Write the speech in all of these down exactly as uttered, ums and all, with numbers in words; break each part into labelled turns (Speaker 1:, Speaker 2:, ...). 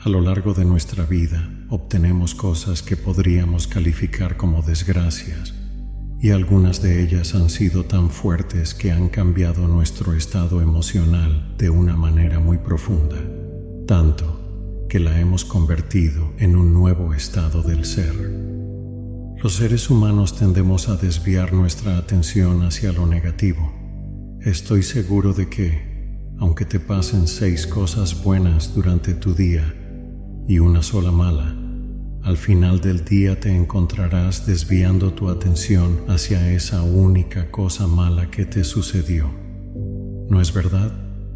Speaker 1: A lo largo de nuestra vida obtenemos cosas que podríamos calificar como desgracias, y algunas de ellas han sido tan fuertes que han cambiado nuestro estado emocional de una manera muy profunda, tanto que la hemos convertido en un nuevo estado del ser. Los seres humanos tendemos a desviar nuestra atención hacia lo negativo. Estoy seguro de que, aunque te pasen seis cosas buenas durante tu día y una sola mala, al final del día te encontrarás desviando tu atención hacia esa única cosa mala que te sucedió. ¿No es verdad?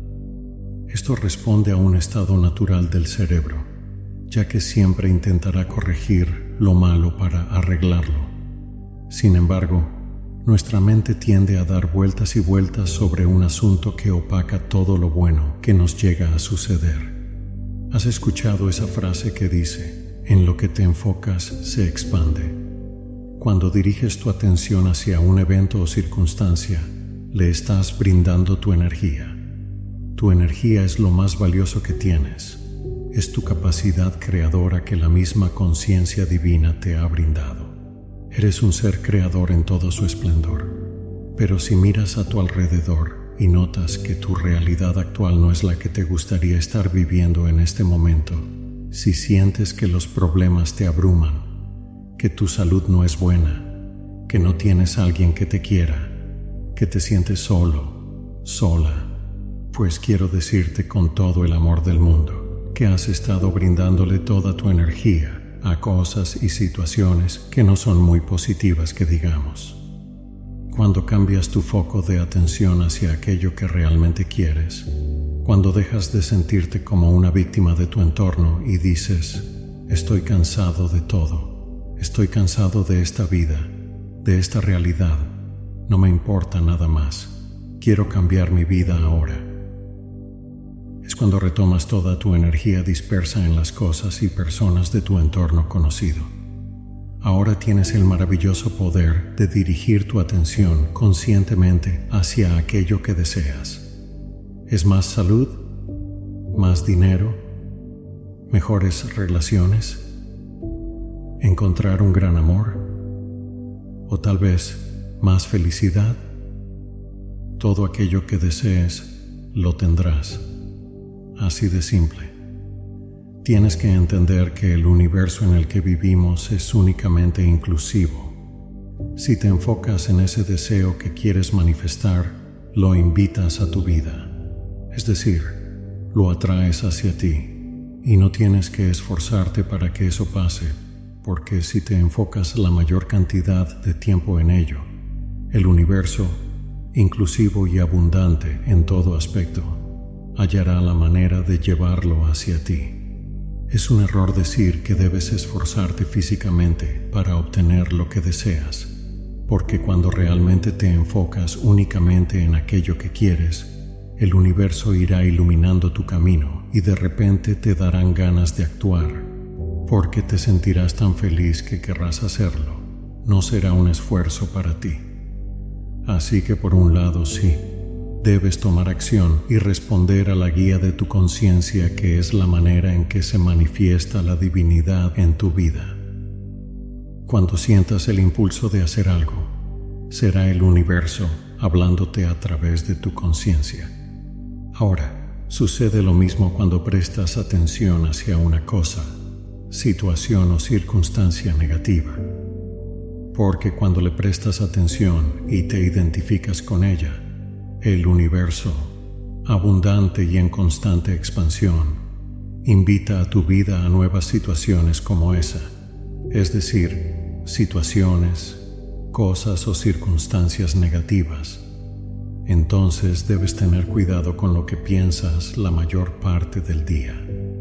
Speaker 1: Esto responde a un estado natural del cerebro, ya que siempre intentará corregir lo malo para arreglarlo. Sin embargo, nuestra mente tiende a dar vueltas y vueltas sobre un asunto que opaca todo lo bueno que nos llega a suceder. ¿Has escuchado esa frase que dice: en lo que te enfocas se expande? Cuando diriges tu atención hacia un evento o circunstancia, le estás brindando tu energía. Tu energía es lo más valioso que tienes. Es tu capacidad creadora que la misma conciencia divina te ha brindado. Eres un ser creador en todo su esplendor. Pero si miras a tu alrededor y notas que tu realidad actual no es la que te gustaría estar viviendo en este momento, si sientes que los problemas te abruman, que tu salud no es buena, que no tienes a alguien que te quiera, que te sientes solo, sola, pues quiero decirte con todo el amor del mundo que has estado brindándole toda tu energía a cosas y situaciones que no son muy positivas, que digamos. Cuando cambias tu foco de atención hacia aquello que realmente quieres, cuando dejas de sentirte como una víctima de tu entorno y dices: estoy cansado de todo, estoy cansado de esta vida, de esta realidad, no me importa nada más, quiero cambiar mi vida ahora. Es cuando retomas toda tu energía dispersa en las cosas y personas de tu entorno conocido. Ahora tienes el maravilloso poder de dirigir tu atención conscientemente hacia aquello que deseas. ¿Es más salud? ¿Más dinero? ¿Mejores relaciones? ¿Encontrar un gran amor? ¿O tal vez más felicidad? Todo aquello que desees lo tendrás. Así de simple. Tienes que entender que el universo en el que vivimos es únicamente inclusivo. Si te enfocas en ese deseo que quieres manifestar, lo invitas a tu vida. Es decir, lo atraes hacia ti, y no tienes que esforzarte para que eso pase, porque si te enfocas la mayor cantidad de tiempo en ello, el universo, inclusivo y abundante en todo aspecto, hallará la manera de llevarlo hacia ti. Es un error decir que debes esforzarte físicamente para obtener lo que deseas, porque cuando realmente te enfocas únicamente en aquello que quieres, el universo irá iluminando tu camino y de repente te darán ganas de actuar, porque te sentirás tan feliz que querrás hacerlo. No será un esfuerzo para ti. Así que por un lado sí, debes tomar acción y responder a la guía de tu conciencia, que es la manera en que se manifiesta la divinidad en tu vida. Cuando sientas el impulso de hacer algo, será el universo hablándote a través de tu conciencia. Ahora, sucede lo mismo cuando prestas atención hacia una cosa, situación o circunstancia negativa. Porque cuando le prestas atención y te identificas con ella, el universo, abundante y en constante expansión, invita a tu vida a nuevas situaciones como esa, es decir, situaciones, cosas o circunstancias negativas. Entonces debes tener cuidado con lo que piensas la mayor parte del día.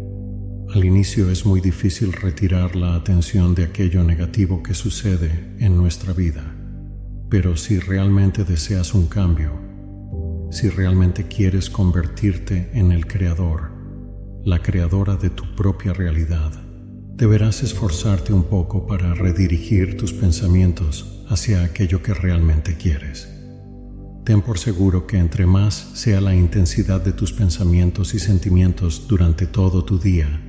Speaker 1: Al inicio es muy difícil retirar la atención de aquello negativo que sucede en nuestra vida, pero si realmente deseas un cambio, si realmente quieres convertirte en el creador, la creadora de tu propia realidad, deberás esforzarte un poco para redirigir tus pensamientos hacia aquello que realmente quieres. Ten por seguro que entre más sea la intensidad de tus pensamientos y sentimientos durante todo tu día,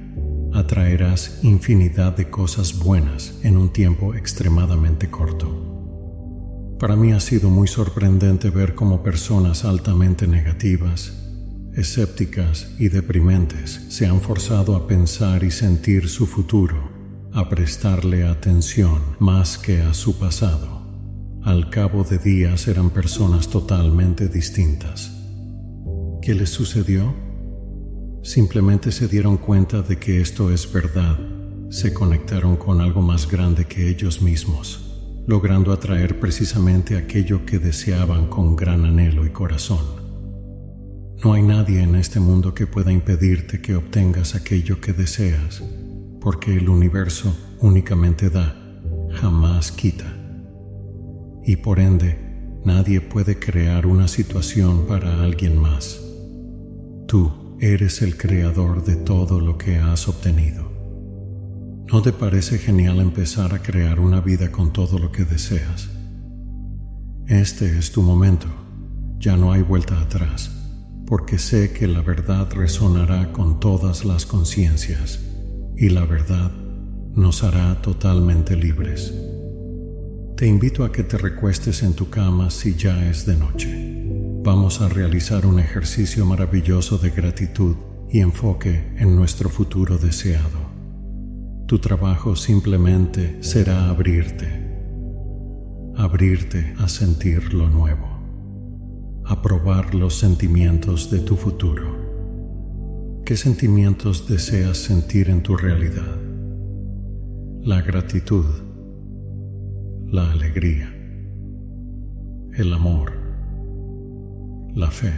Speaker 1: atraerás infinidad de cosas buenas en un tiempo extremadamente corto. Para mí ha sido muy sorprendente ver cómo personas altamente negativas, escépticas y deprimentes se han forzado a pensar y sentir su futuro, a prestarle atención más que a su pasado. Al cabo de días eran personas totalmente distintas. ¿Qué les sucedió? Simplemente se dieron cuenta de que esto es verdad, se conectaron con algo más grande que ellos mismos, logrando atraer precisamente aquello que deseaban con gran anhelo y corazón. No hay nadie en este mundo que pueda impedirte que obtengas aquello que deseas, porque el universo únicamente da, jamás quita. Y por ende, nadie puede crear una situación para alguien más. Tú eres el creador de todo lo que has obtenido. ¿No te parece genial empezar a crear una vida con todo lo que deseas? Este es tu momento. Ya no hay vuelta atrás, porque sé que la verdad resonará con todas las conciencias y la verdad nos hará totalmente libres. Te invito a que te recuestes en tu cama si ya es de noche. Vamos a realizar un ejercicio maravilloso de gratitud y enfoque en nuestro futuro deseado. Tu trabajo simplemente será abrirte, abrirte a sentir lo nuevo, a probar los sentimientos de tu futuro. ¿Qué sentimientos deseas sentir en tu realidad? La gratitud, la alegría, el amor, la fe.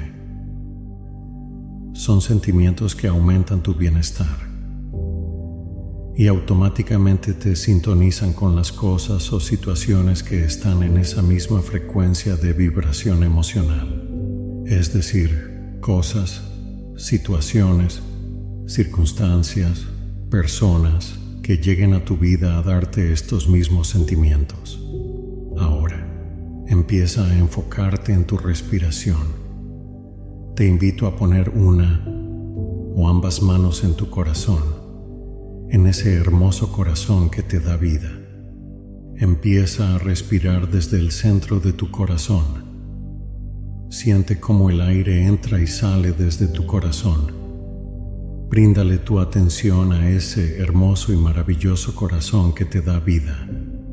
Speaker 1: Son sentimientos que aumentan tu bienestar y automáticamente te sintonizan con las cosas o situaciones que están en esa misma frecuencia de vibración emocional. Es decir, cosas, situaciones, circunstancias, personas que lleguen a tu vida a darte estos mismos sentimientos. Ahora, empieza a enfocarte en tu respiración. Te invito a poner una o ambas manos en tu corazón, en ese hermoso corazón que te da vida. Empieza a respirar desde el centro de tu corazón. Siente cómo el aire entra y sale desde tu corazón. Bríndale tu atención a ese hermoso y maravilloso corazón que te da vida.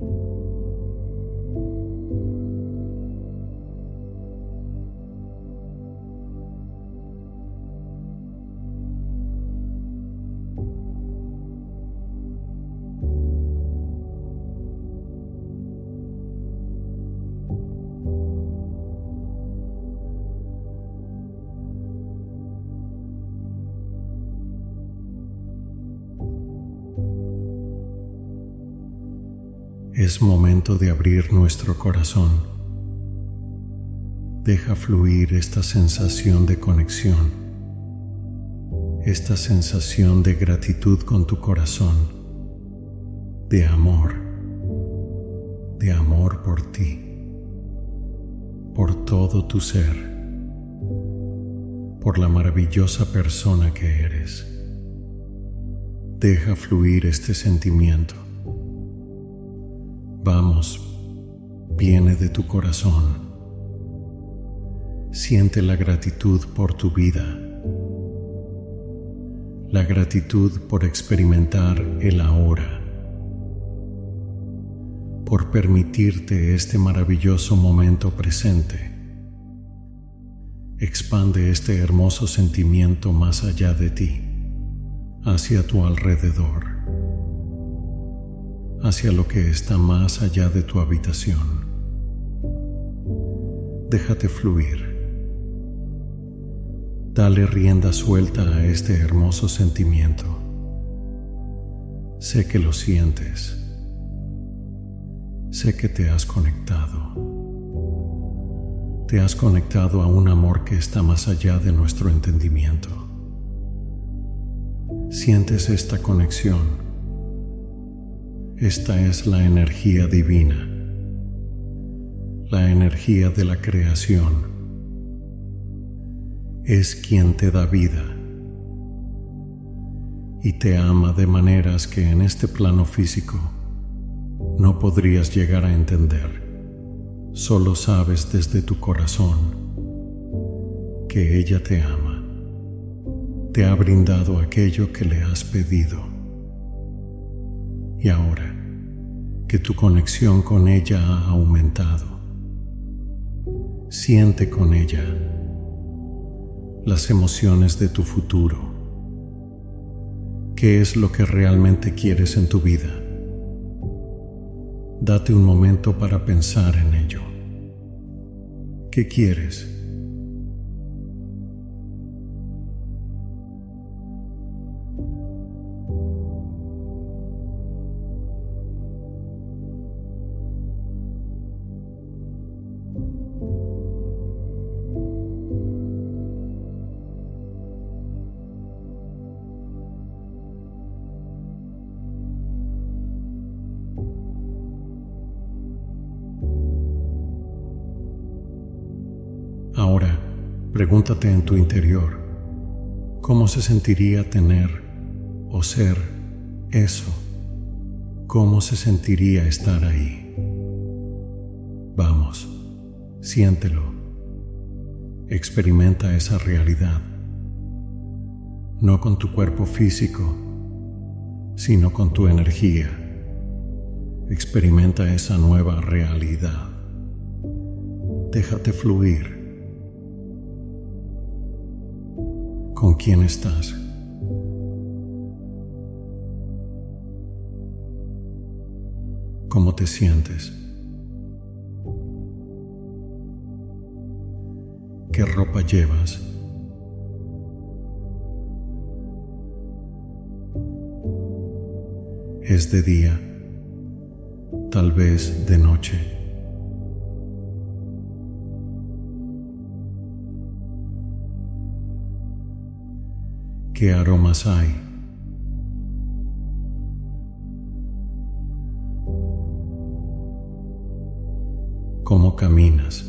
Speaker 1: Es momento de abrir nuestro corazón. Deja fluir esta sensación de conexión, esta sensación de gratitud con tu corazón, de amor, de amor por ti, por todo tu ser, por la maravillosa persona que eres. Deja fluir este sentimiento. Vamos, viene de tu corazón. Siente la gratitud por tu vida, la gratitud por experimentar el ahora, por permitirte este maravilloso momento presente. Expande este hermoso sentimiento más allá de ti, hacia tu alrededor, hacia lo que está más allá de tu habitación. Déjate fluir. Dale rienda suelta a este hermoso sentimiento. Sé que lo sientes. Sé que te has conectado. Te has conectado a un amor que está más allá de nuestro entendimiento. Sientes esta conexión. Esta es la energía divina, la energía de la creación. Es quien te da vida y te ama de maneras que en este plano físico no podrías llegar a entender. Solo sabes desde tu corazón que ella te ama. Te ha brindado aquello que le has pedido. Y ahora que tu conexión con ella ha aumentado, siente con ella las emociones de tu futuro. ¿Qué es lo que realmente quieres en tu vida? Date un momento para pensar en ello. ¿Qué quieres? Ahora, pregúntate en tu interior, ¿cómo se sentiría tener o ser eso? ¿Cómo se sentiría estar ahí? Vamos, siéntelo. Experimenta esa realidad. No con tu cuerpo físico, sino con tu energía. Experimenta esa nueva realidad. Déjate fluir. ¿Con quién estás? ¿Cómo te sientes? ¿Qué ropa llevas? ¿Es de día? Tal vez de noche. ¿Qué aromas hay? ¿Cómo caminas?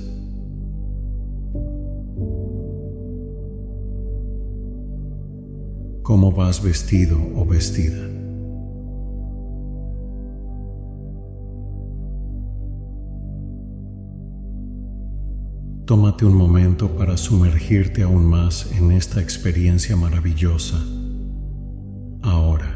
Speaker 1: ¿Cómo vas vestido o vestida? Tómate un momento para sumergirte aún más en esta experiencia maravillosa. Ahora.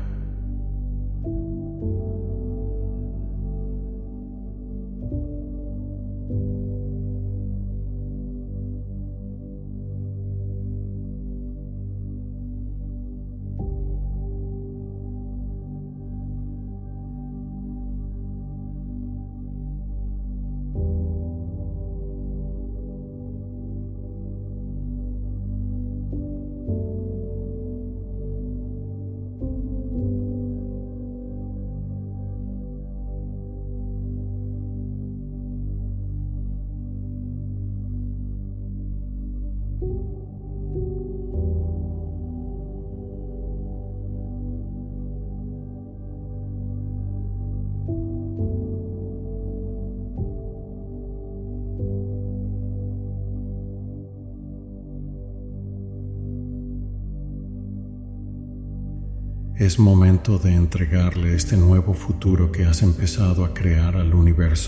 Speaker 1: Es momento de entregarle este nuevo futuro que has empezado a crear al universo.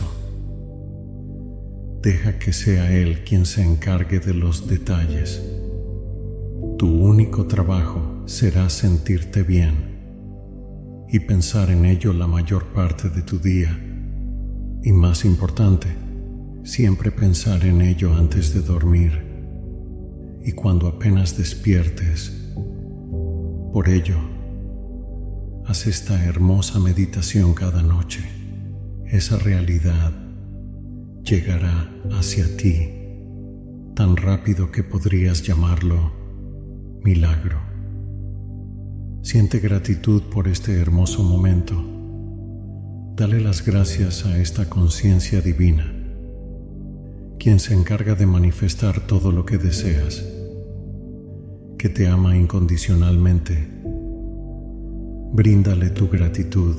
Speaker 1: Deja que sea Él quien se encargue de los detalles. Tu único trabajo será sentirte bien y pensar en ello la mayor parte de tu día. Y más importante, siempre pensar en ello antes de dormir y cuando apenas despiertes. Por ello, haz esta hermosa meditación cada noche. Esa realidad llegará hacia ti tan rápido que podrías llamarlo milagro. Siente gratitud por este hermoso momento. Dale las gracias a esta conciencia divina, quien se encarga de manifestar todo lo que deseas, que te ama incondicionalmente. Bríndale tu gratitud.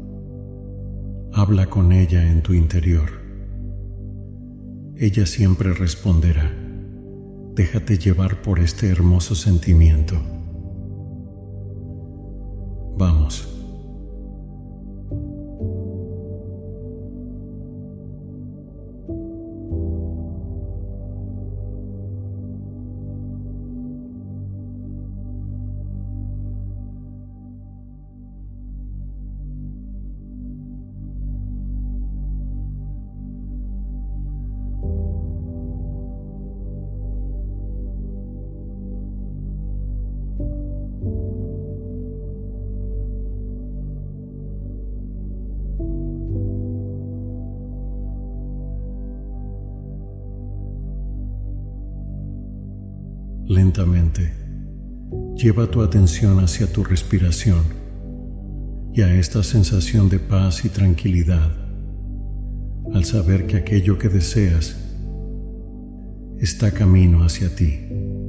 Speaker 1: Habla con ella en tu interior. Ella siempre responderá. Déjate llevar por este hermoso sentimiento. Vamos. Lentamente, lleva tu atención hacia tu respiración y a esta sensación de paz y tranquilidad al saber que aquello que deseas está camino hacia ti.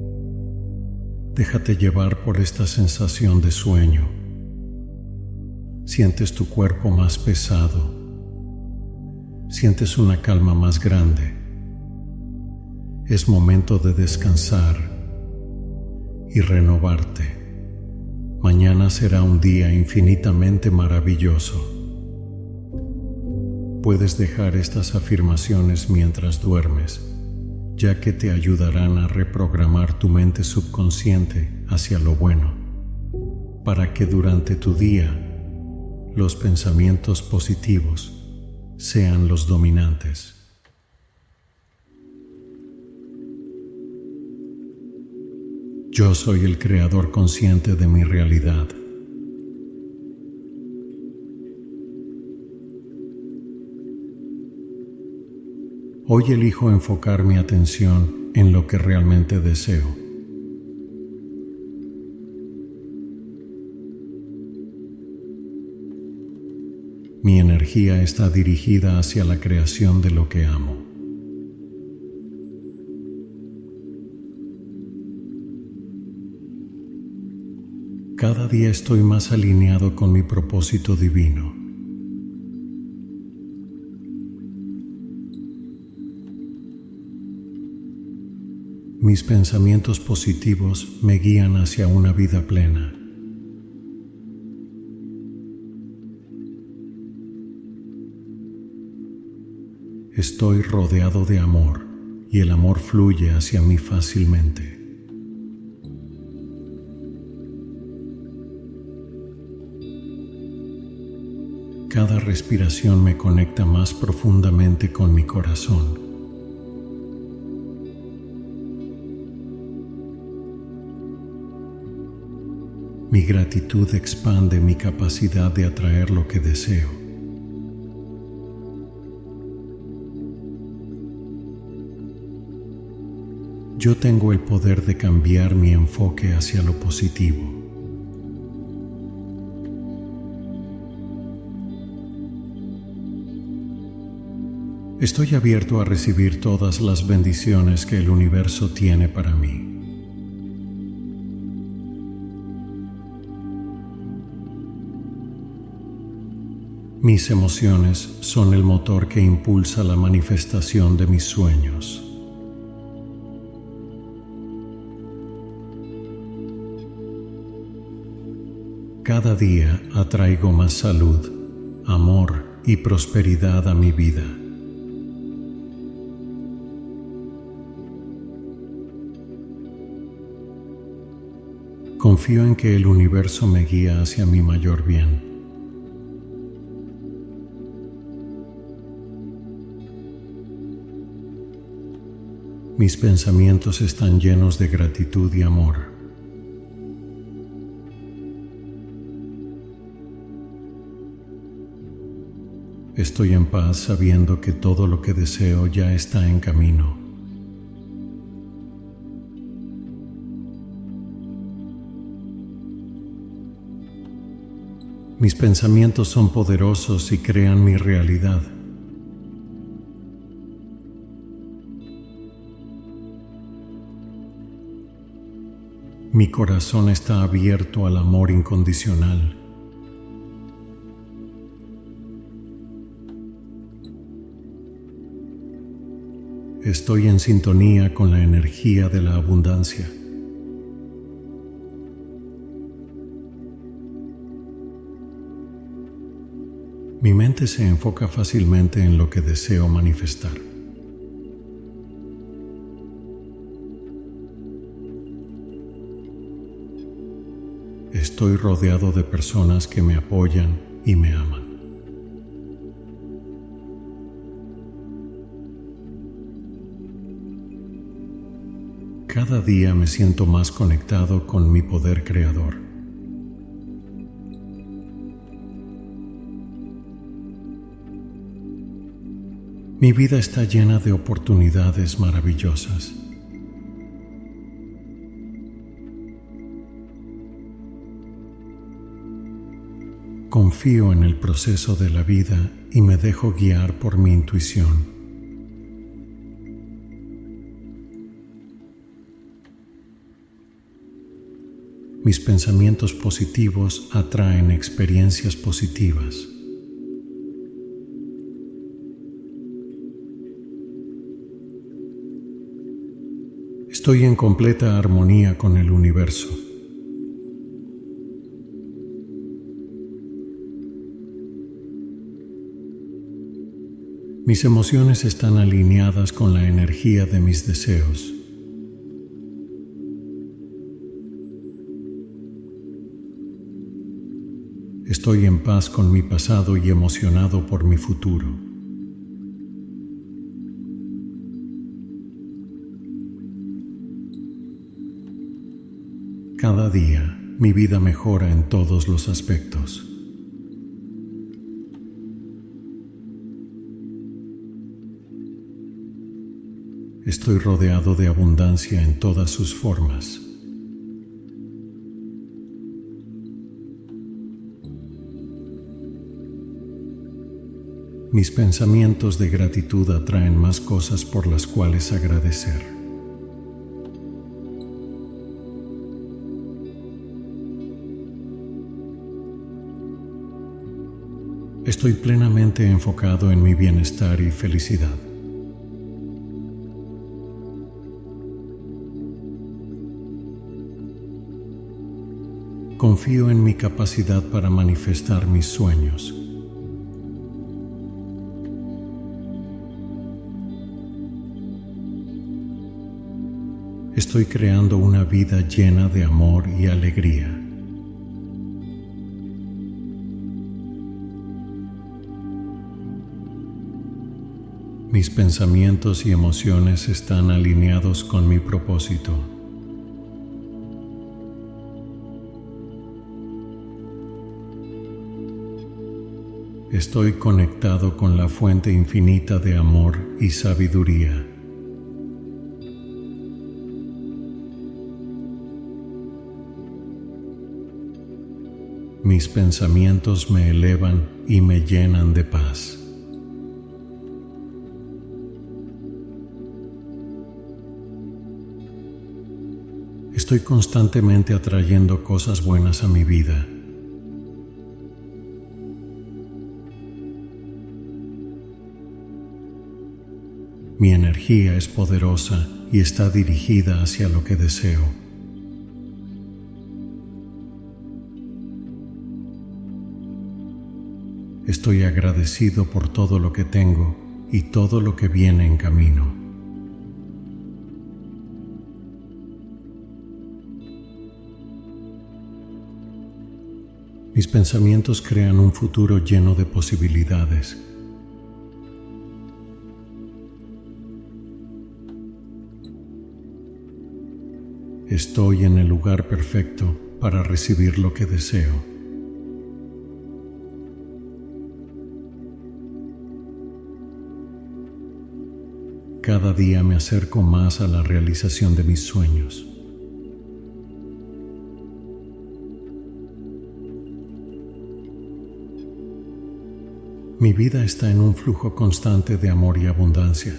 Speaker 1: Déjate llevar por esta sensación de sueño. Sientes tu cuerpo más pesado. Sientes una calma más grande. Es momento de descansar y renovarte. Mañana será un día infinitamente maravilloso. Puedes dejar estas afirmaciones mientras duermes, ya que te ayudarán a reprogramar tu mente subconsciente hacia lo bueno, para que durante tu día los pensamientos positivos sean los dominantes. Yo soy el creador consciente de mi realidad. Hoy elijo enfocar mi atención en lo que realmente deseo. Mi energía está dirigida hacia la creación de lo que amo. Cada día estoy más alineado con mi propósito divino. Mis pensamientos positivos me guían hacia una vida plena. Estoy rodeado de amor y el amor fluye hacia mí fácilmente. Cada respiración me conecta más profundamente con mi corazón. Mi gratitud expande mi capacidad de atraer lo que deseo. Yo tengo el poder de cambiar mi enfoque hacia lo positivo. Estoy abierto a recibir todas las bendiciones que el universo tiene para mí. Mis emociones son el motor que impulsa la manifestación de mis sueños. Cada día atraigo más salud, amor y prosperidad a mi vida. Confío en que el universo me guía hacia mi mayor bien. Mis pensamientos están llenos de gratitud y amor. Estoy en paz sabiendo que todo lo que deseo ya está en camino. Mis pensamientos son poderosos y crean mi realidad. Mi corazón está abierto al amor incondicional. Estoy en sintonía con la energía de la abundancia. Mi mente se enfoca fácilmente en lo que deseo manifestar. Estoy rodeado de personas que me apoyan y me aman. Cada día me siento más conectado con mi poder creador. Mi vida está llena de oportunidades maravillosas. Confío en el proceso de la vida y me dejo guiar por mi intuición. Mis pensamientos positivos atraen experiencias positivas. Estoy en completa armonía con el universo. Mis emociones están alineadas con la energía de mis deseos. Estoy en paz con mi pasado y emocionado por mi futuro. Cada día, mi vida mejora en todos los aspectos. Estoy rodeado de abundancia en todas sus formas. Mis pensamientos de gratitud atraen más cosas por las cuales agradecer. Estoy plenamente enfocado en mi bienestar y felicidad. Confío en mi capacidad para manifestar mis sueños. Estoy creando una vida llena de amor y alegría. Mis pensamientos y emociones están alineados con mi propósito. Estoy conectado con la fuente infinita de amor y sabiduría. Mis pensamientos me elevan y me llenan de paz. Estoy constantemente atrayendo cosas buenas a mi vida. Mi energía es poderosa y está dirigida hacia lo que deseo. Estoy agradecido por todo lo que tengo y todo lo que viene en camino. Mis pensamientos crean un futuro lleno de posibilidades. Estoy en el lugar perfecto para recibir lo que deseo. Cada día me acerco más a la realización de mis sueños. Mi vida está en un flujo constante de amor y abundancia.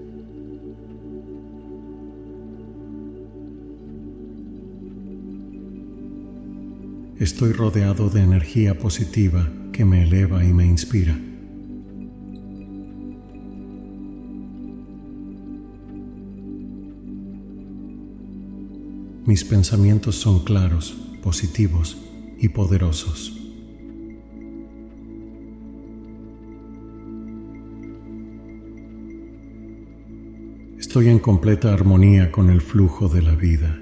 Speaker 1: Estoy rodeado de energía positiva que me eleva y me inspira. Mis pensamientos son claros, positivos y poderosos. Estoy en completa armonía con el flujo de la vida.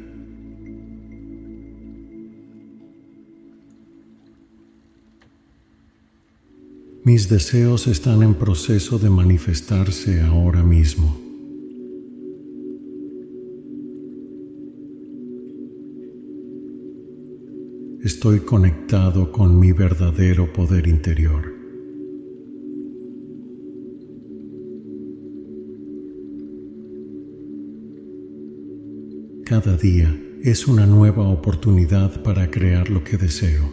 Speaker 1: Mis deseos están en proceso de manifestarse ahora mismo. Estoy conectado con mi verdadero poder interior. Cada día es una nueva oportunidad para crear lo que deseo.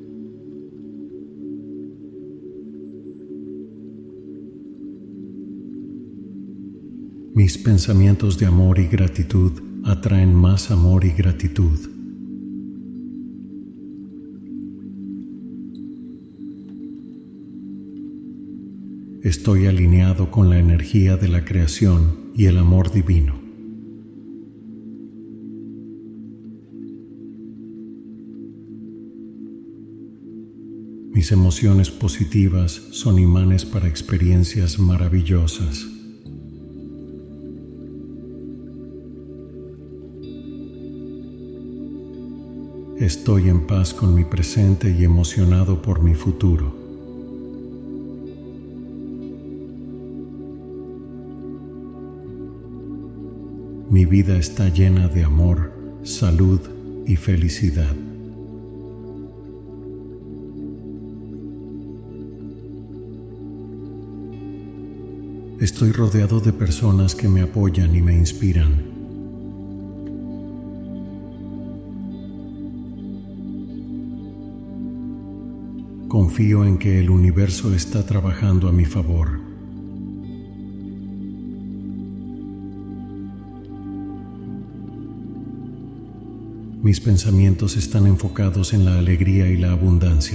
Speaker 1: Mis pensamientos de amor y gratitud atraen más amor y gratitud. Estoy alineado con la energía de la creación y el amor divino. Mis emociones positivas son imanes para experiencias maravillosas. Estoy en paz con mi presente y emocionado por mi futuro. Mi vida está llena de amor, salud y felicidad. Estoy rodeado de personas que me apoyan y me inspiran. Confío en que el universo está trabajando a mi favor. Mis pensamientos están enfocados en la alegría y la abundancia.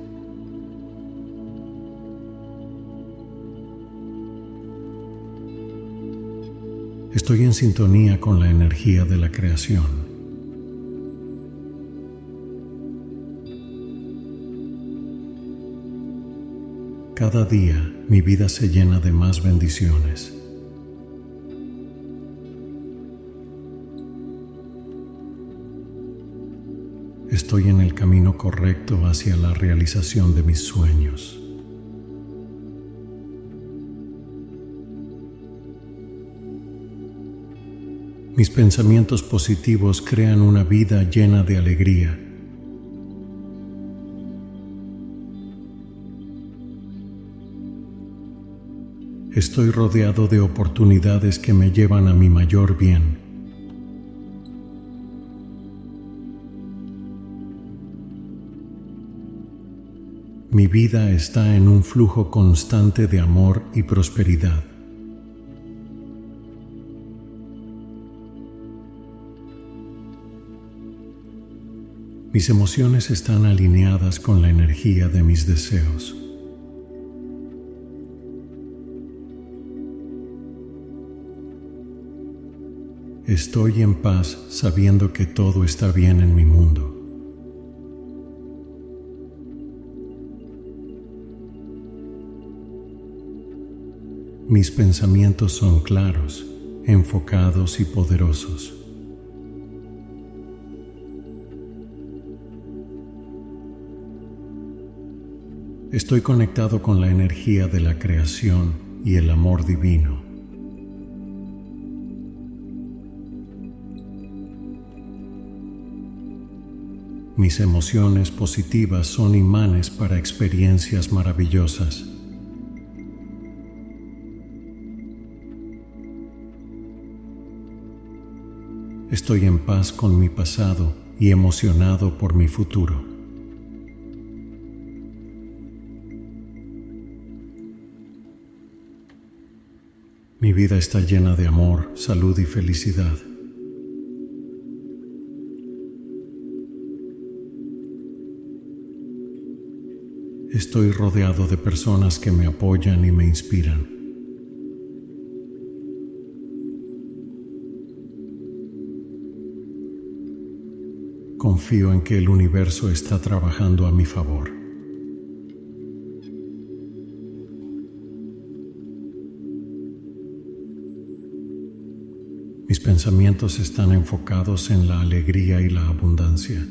Speaker 1: Estoy en sintonía con la energía de la creación. Cada día mi vida se llena de más bendiciones. Estoy en el camino correcto hacia la realización de mis sueños. Mis pensamientos positivos crean una vida llena de alegría. Estoy rodeado de oportunidades que me llevan a mi mayor bien. Mi vida está en un flujo constante de amor y prosperidad. Mis emociones están alineadas con la energía de mis deseos. Estoy en paz sabiendo que todo está bien en mi mundo. Mis pensamientos son claros, enfocados y poderosos. Estoy conectado con la energía de la creación y el amor divino. Mis emociones positivas son imanes para experiencias maravillosas. Estoy en paz con mi pasado y emocionado por mi futuro. Mi vida está llena de amor, salud y felicidad. Estoy rodeado de personas que me apoyan y me inspiran. Confío en que el universo está trabajando a mi favor. Mis pensamientos están enfocados en la alegría y la abundancia.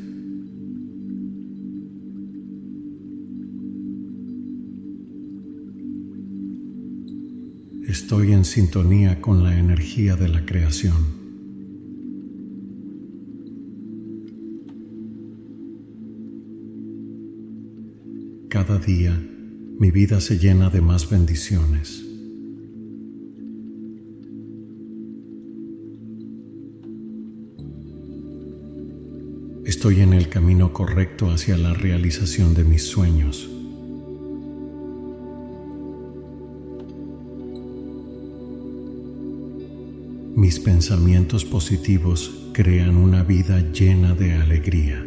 Speaker 1: Estoy en sintonía con la energía de la creación. Cada día, mi vida se llena de más bendiciones. Estoy en el camino correcto hacia la realización de mis sueños. Mis pensamientos positivos crean una vida llena de alegría.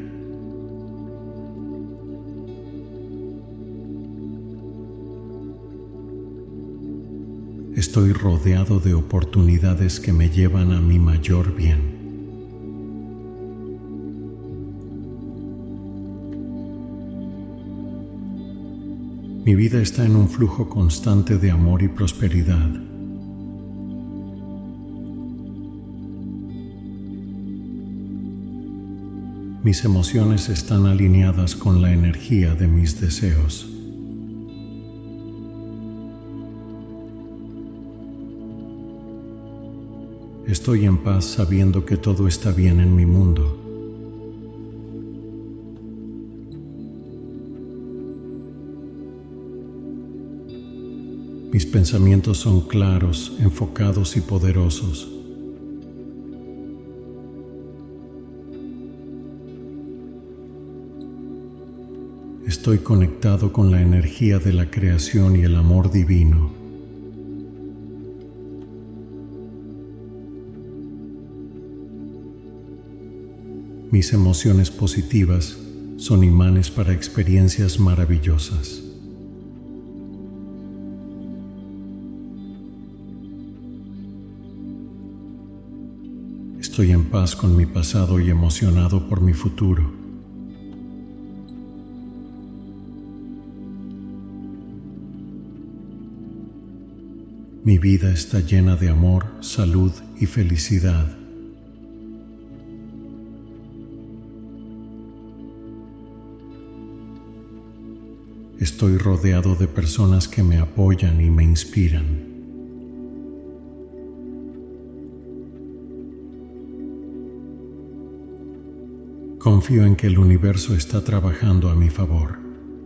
Speaker 1: Estoy rodeado de oportunidades que me llevan a mi mayor bien. Mi vida está en un flujo constante de amor y prosperidad. Mis emociones están alineadas con la energía de mis deseos. Estoy en paz sabiendo que todo está bien en mi mundo. Mis pensamientos son claros, enfocados y poderosos. Estoy conectado con la energía de la creación y el amor divino. Mis emociones positivas son imanes para experiencias maravillosas. Estoy en paz con mi pasado y emocionado por mi futuro. Mi vida está llena de amor, salud y felicidad. Estoy rodeado de personas que me apoyan y me inspiran. Confío en que el universo está trabajando a mi favor.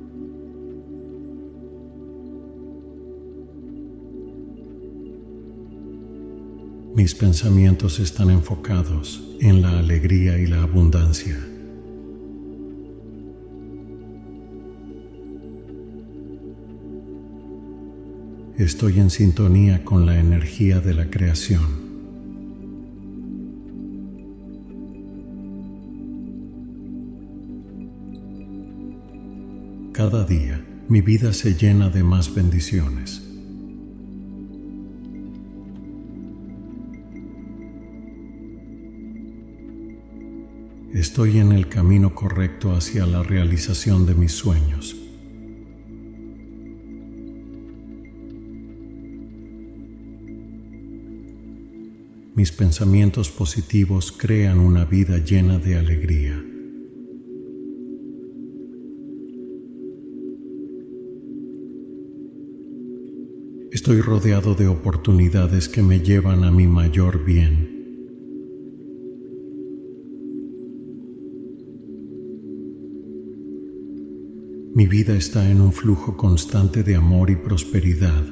Speaker 1: Mis pensamientos están enfocados en la alegría y la abundancia. Estoy en sintonía con la energía de la creación. Cada día, mi vida se llena de más bendiciones. Estoy en el camino correcto hacia la realización de mis sueños. Mis pensamientos positivos crean una vida llena de alegría. Estoy rodeado de oportunidades que me llevan a mi mayor bien. Mi vida está en un flujo constante de amor y prosperidad.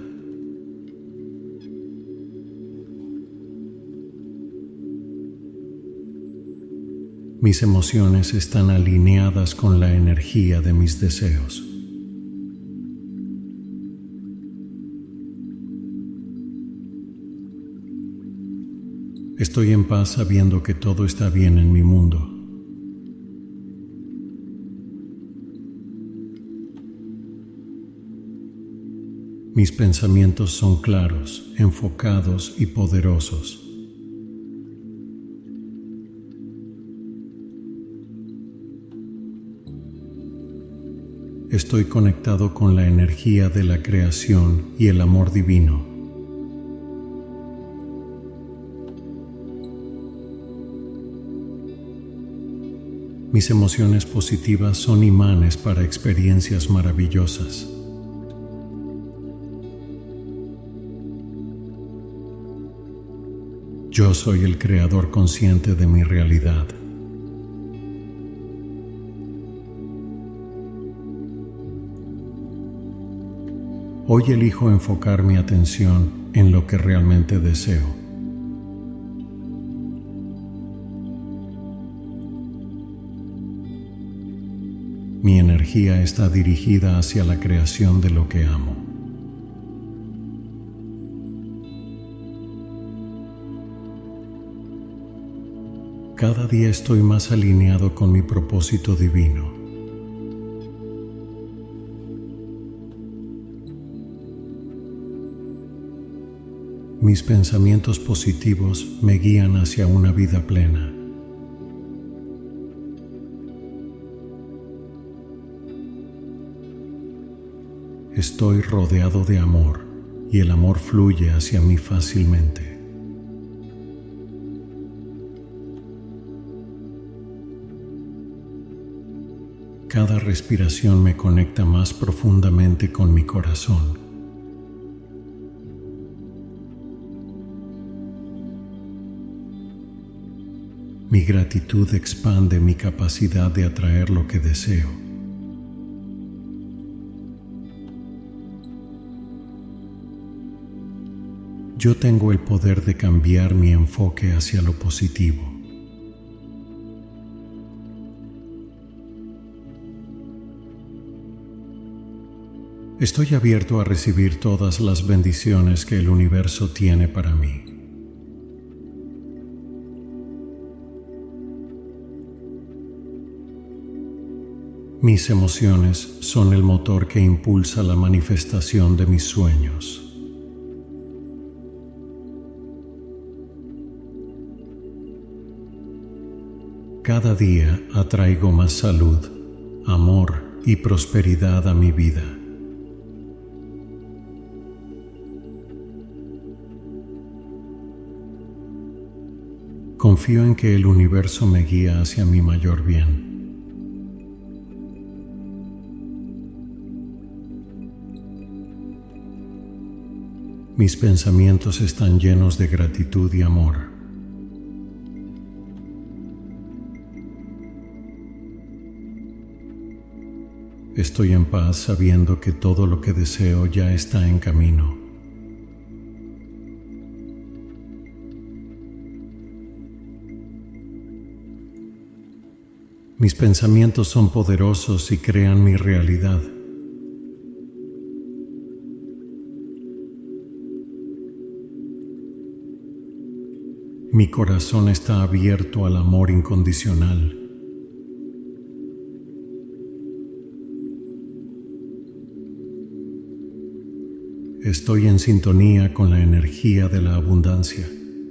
Speaker 1: Mis emociones están alineadas con la energía de mis deseos. Estoy en paz sabiendo que todo está bien en mi mundo. Mis pensamientos son claros, enfocados y poderosos. Estoy conectado con la energía de la creación y el amor divino. Mis emociones positivas son imanes para experiencias maravillosas. Yo soy el creador consciente de mi realidad. Hoy elijo enfocar mi atención en lo que realmente deseo. Mi energía está dirigida hacia la creación de lo que amo. Cada día estoy más alineado con mi propósito divino. Mis pensamientos positivos me guían hacia una vida plena. Estoy rodeado de amor y el amor fluye hacia mí fácilmente. Cada respiración me conecta más profundamente con mi corazón. Mi gratitud expande mi capacidad de atraer lo que deseo. Yo tengo el poder de cambiar mi enfoque hacia lo positivo. Estoy abierto a recibir todas las bendiciones que el universo tiene para mí. Mis emociones son el motor que impulsa la manifestación de mis sueños. Cada día atraigo más salud, amor y prosperidad a mi vida. Confío en que el universo me guía hacia mi mayor bien. Mis pensamientos están llenos de gratitud y amor. Estoy en paz sabiendo que todo lo que deseo ya está en camino. Mis pensamientos son poderosos y crean mi realidad. Mi corazón está abierto al amor incondicional. Estoy en sintonía con la energía de la abundancia.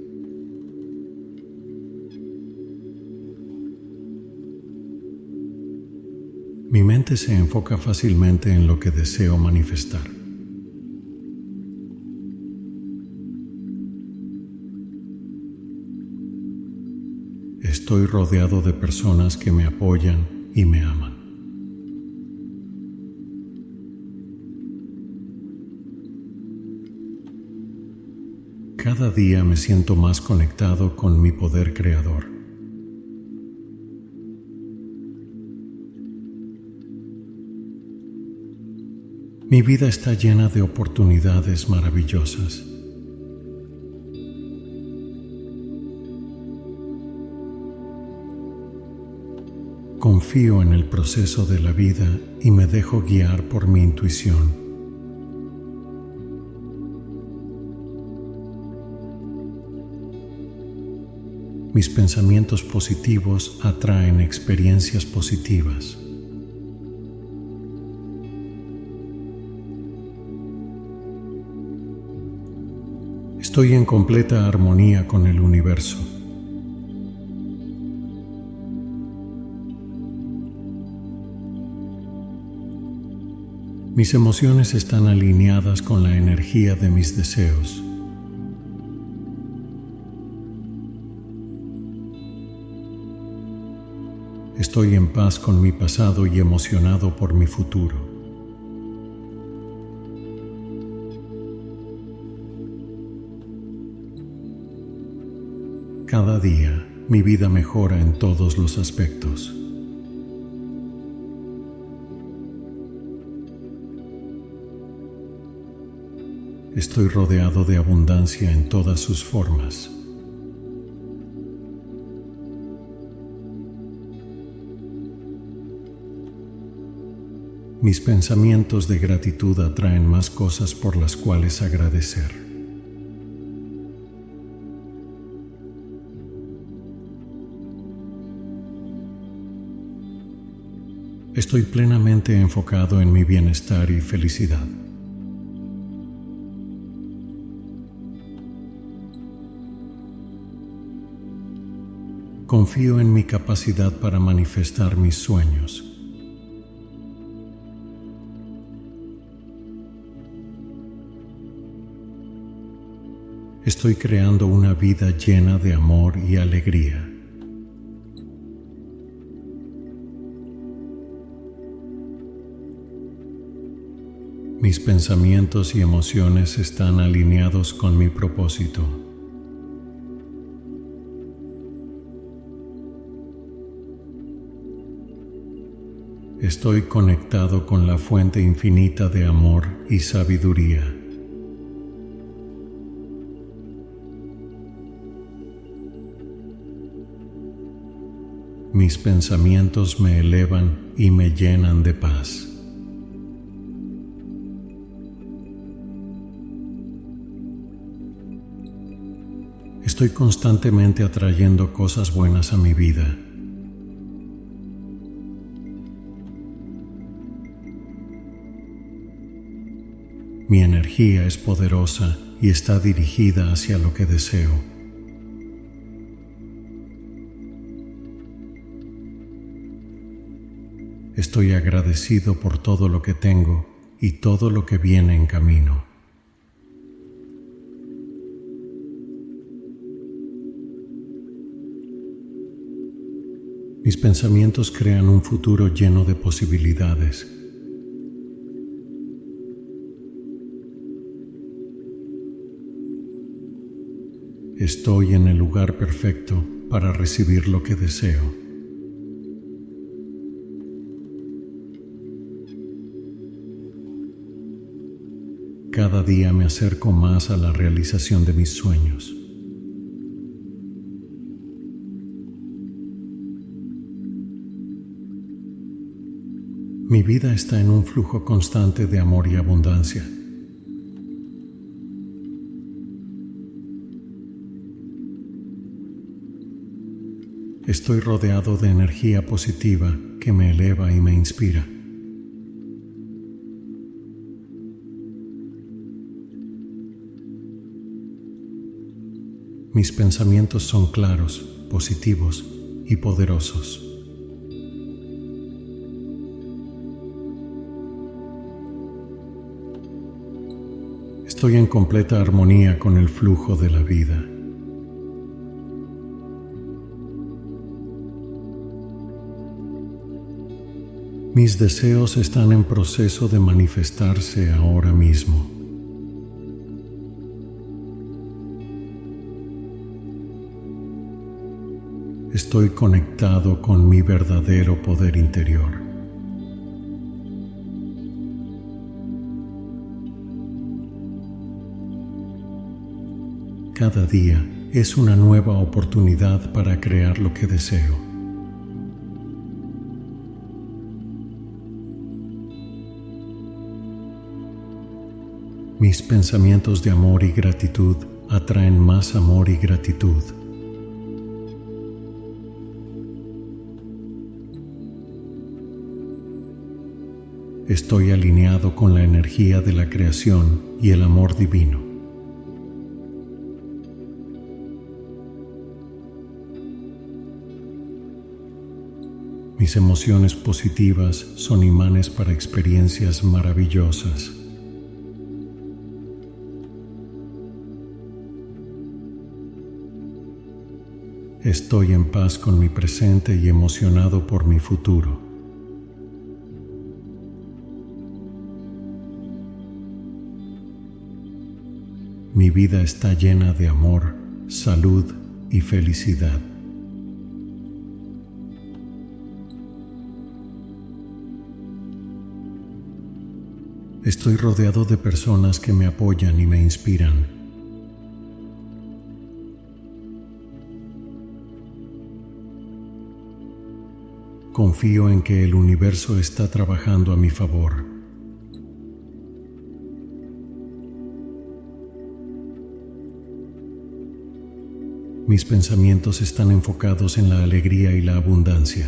Speaker 1: Mi mente se enfoca fácilmente en lo que deseo manifestar. Estoy rodeado de personas que me apoyan y me aman. Cada día me siento más conectado con mi poder creador. Mi vida está llena de oportunidades maravillosas. Confío en el proceso de la vida y me dejo guiar por mi intuición. Mis pensamientos positivos atraen experiencias positivas. Estoy en completa armonía con el universo. Mis emociones están alineadas con la energía de mis deseos. Estoy en paz con mi pasado y emocionado por mi futuro. Cada día, mi vida mejora en todos los aspectos. Estoy rodeado de abundancia en todas sus formas. Mis pensamientos de gratitud atraen más cosas por las cuales agradecer. Estoy plenamente enfocado en mi bienestar y felicidad. Confío en mi capacidad para manifestar mis sueños. Estoy creando una vida llena de amor y alegría. Mis pensamientos y emociones están alineados con mi propósito. Estoy conectado con la fuente infinita de amor y sabiduría. Mis pensamientos me elevan y me llenan de paz. Estoy constantemente atrayendo cosas buenas a mi vida. Mi energía es poderosa y está dirigida hacia lo que deseo. Estoy agradecido por todo lo que tengo y todo lo que viene en camino. Mis pensamientos crean un futuro lleno de posibilidades. Estoy en el lugar perfecto para recibir lo que deseo. Cada día me acerco más a la realización de mis sueños. Mi vida está en un flujo constante de amor y abundancia. Estoy rodeado de energía positiva que me eleva y me inspira. Mis pensamientos son claros, positivos y poderosos. Estoy en completa armonía con el flujo de la vida. Mis deseos están en proceso de manifestarse ahora mismo. Estoy conectado con mi verdadero poder interior. Cada día es una nueva oportunidad para crear lo que deseo. Mis pensamientos de amor y gratitud atraen más amor y gratitud. Estoy alineado con la energía de la creación y el amor divino. Mis emociones positivas son imanes para experiencias maravillosas. Estoy en paz con mi presente y emocionado por mi futuro. Mi vida está llena de amor, salud y felicidad. Estoy rodeado de personas que me apoyan y me inspiran. Confío en que el universo está trabajando a mi favor. Mis pensamientos están enfocados en la alegría y la abundancia.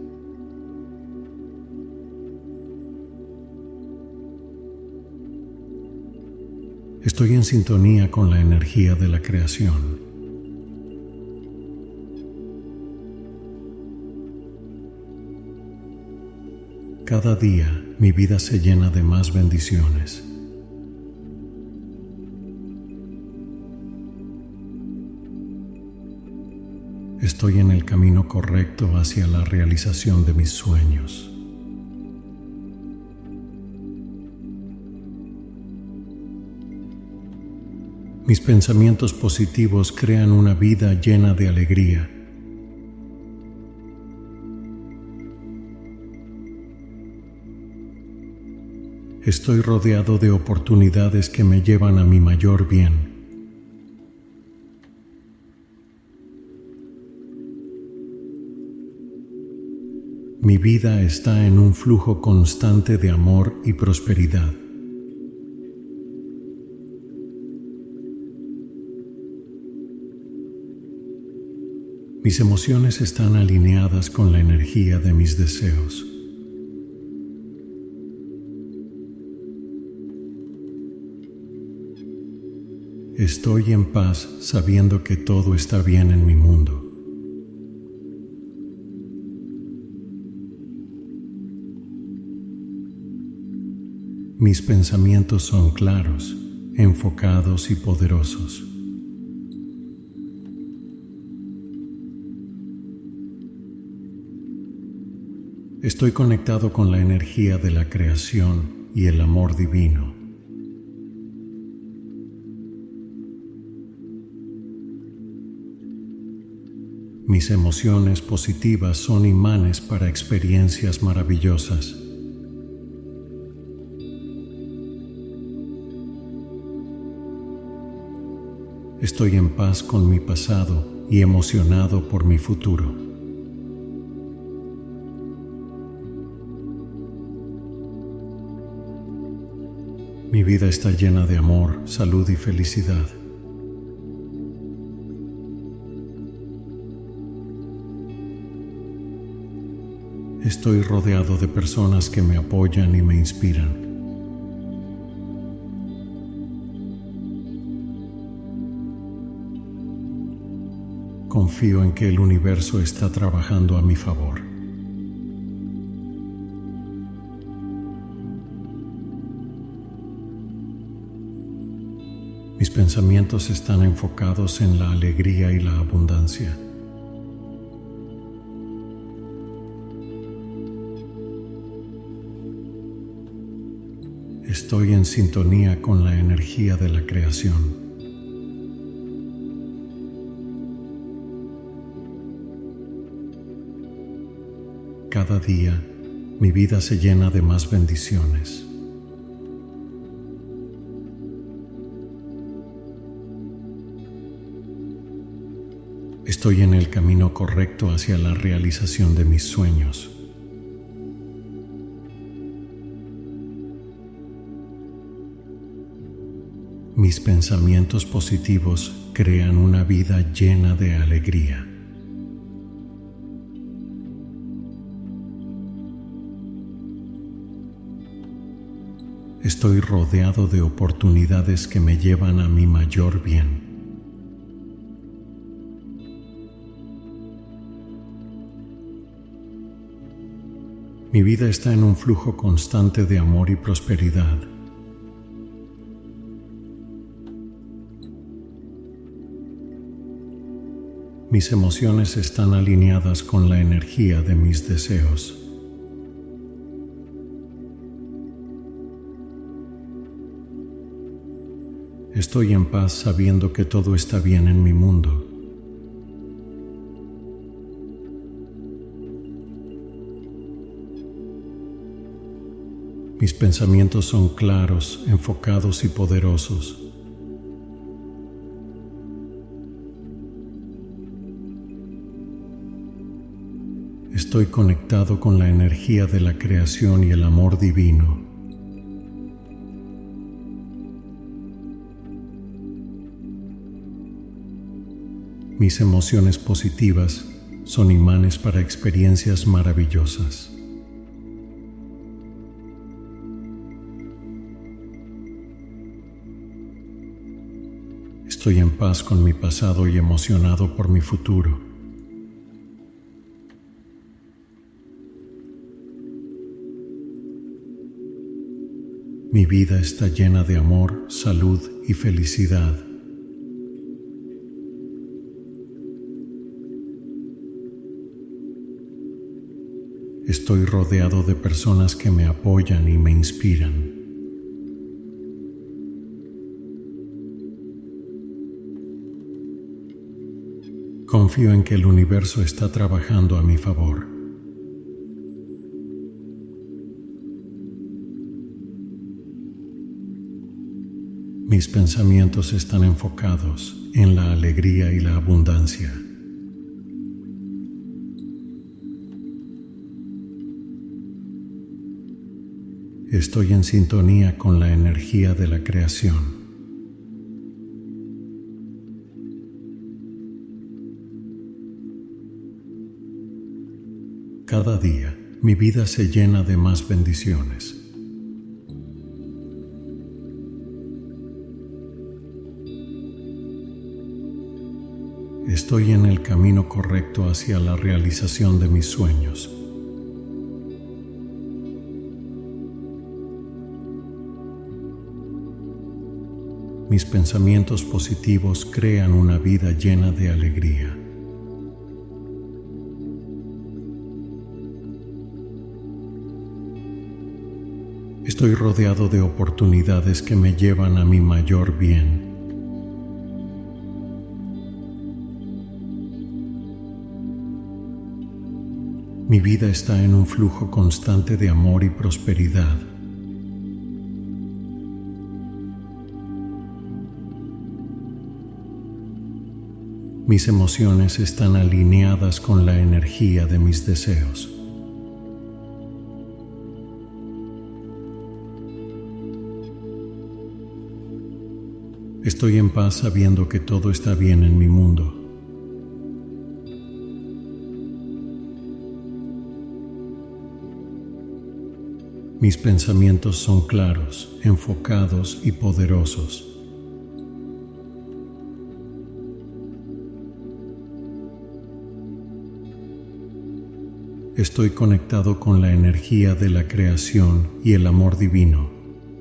Speaker 1: Estoy en sintonía con la energía de la creación. Cada día mi vida se llena de más bendiciones. Estoy en el camino correcto hacia la realización de mis sueños. Mis pensamientos positivos crean una vida llena de alegría. Estoy rodeado de oportunidades que me llevan a mi mayor bien. Mi vida está en un flujo constante de amor y prosperidad. Mis emociones están alineadas con la energía de mis deseos. Estoy en paz sabiendo que todo está bien en mi mundo. Mis pensamientos son claros, enfocados y poderosos. Estoy conectado con la energía de la creación y el amor divino. Mis emociones positivas son imanes para experiencias maravillosas. Estoy en paz con mi pasado y emocionado por mi futuro. Mi vida está llena de amor, salud y felicidad. Estoy rodeado de personas que me apoyan y me inspiran. Confío en que el universo está trabajando a mi favor. Mis pensamientos están enfocados en la alegría y la abundancia. Estoy en sintonía con la energía de la creación. Cada día, mi vida se llena de más bendiciones. Estoy en el camino correcto hacia la realización de mis sueños. Mis pensamientos positivos crean una vida llena de alegría. Estoy rodeado de oportunidades que me llevan a mi mayor bien. Mi vida está en un flujo constante de amor y prosperidad. Mis emociones están alineadas con la energía de mis deseos. Estoy en paz sabiendo que todo está bien en mi mundo. Mis pensamientos son claros, enfocados y poderosos. Estoy conectado con la energía de la creación y el amor divino. Mis emociones positivas son imanes para experiencias maravillosas. Estoy en paz con mi pasado y emocionado por mi futuro. Mi vida está llena de amor, salud y felicidad. Estoy rodeado de personas que me apoyan y me inspiran. Confío en que el universo está trabajando a mi favor. Mis pensamientos están enfocados en la alegría y la abundancia. Estoy en sintonía con la energía de la creación. Cada día, mi vida se llena de más bendiciones. Estoy en el camino correcto hacia la realización de mis sueños. Mis pensamientos positivos crean una vida llena de alegría. Estoy rodeado de oportunidades que me llevan a mi mayor bien. Mi vida está en un flujo constante de amor y prosperidad. Mis emociones están alineadas con la energía de mis deseos. Estoy en paz sabiendo que todo está bien en mi mundo. Mis pensamientos son claros, enfocados y poderosos. Estoy conectado con la energía de la creación y el amor divino.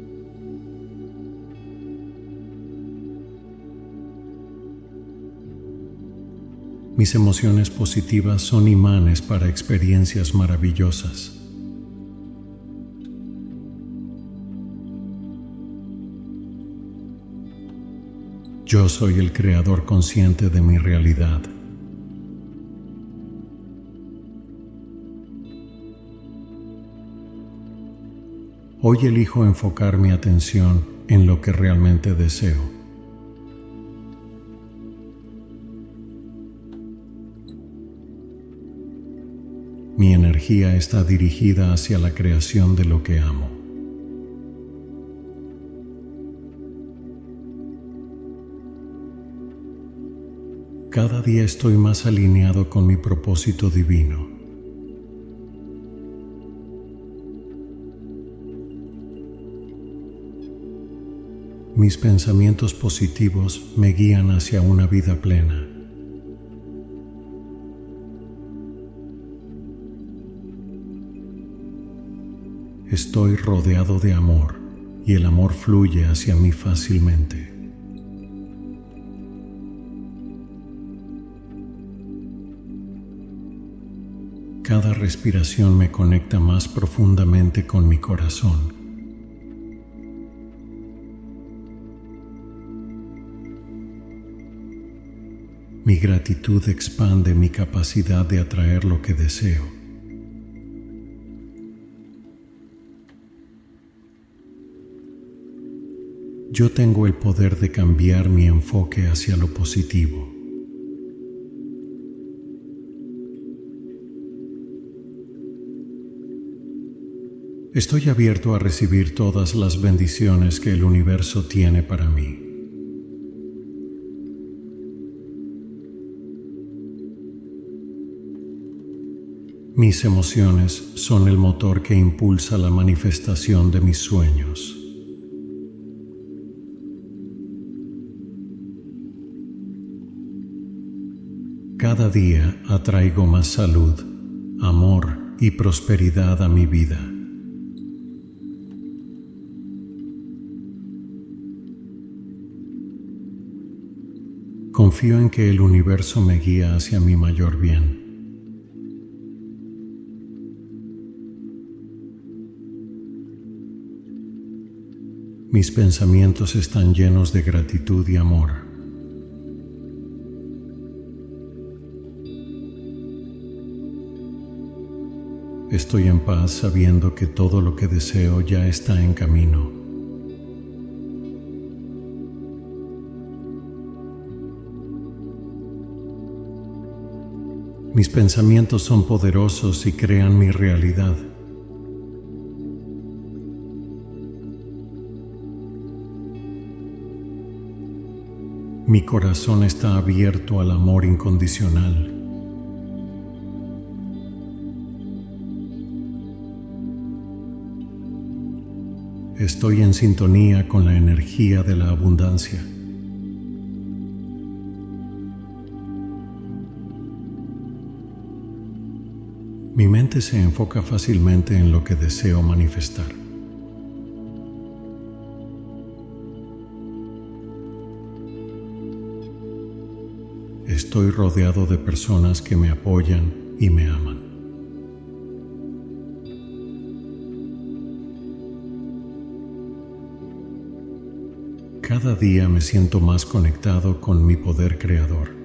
Speaker 1: Mis emociones positivas son imanes para experiencias maravillosas. Yo soy el creador consciente de mi realidad. Hoy elijo enfocar mi atención en lo que realmente deseo. Mi energía está dirigida hacia la creación de lo que amo. Cada día estoy más alineado con mi propósito divino. Mis pensamientos positivos me guían hacia una vida plena. Estoy rodeado de amor y el amor fluye hacia mí fácilmente. Cada respiración me conecta más profundamente con mi corazón. Mi gratitud expande mi capacidad de atraer lo que deseo. Yo tengo el poder de cambiar mi enfoque hacia lo positivo. Estoy abierto a recibir todas las bendiciones que el universo tiene para mí. Mis emociones son el motor que impulsa la manifestación de mis sueños. Cada día atraigo más salud, amor y prosperidad a mi vida. Confío en que el universo me guía hacia mi mayor bien. Mis pensamientos están llenos de gratitud y amor. Estoy en paz sabiendo que todo lo que deseo ya está en camino. Mis pensamientos son poderosos y crean mi realidad. Mi corazón está abierto al amor incondicional. Estoy en sintonía con la energía de la abundancia. Mi mente se enfoca fácilmente en lo que deseo manifestar. Estoy rodeado de personas que me apoyan y me aman. Cada día me siento más conectado con mi poder creador.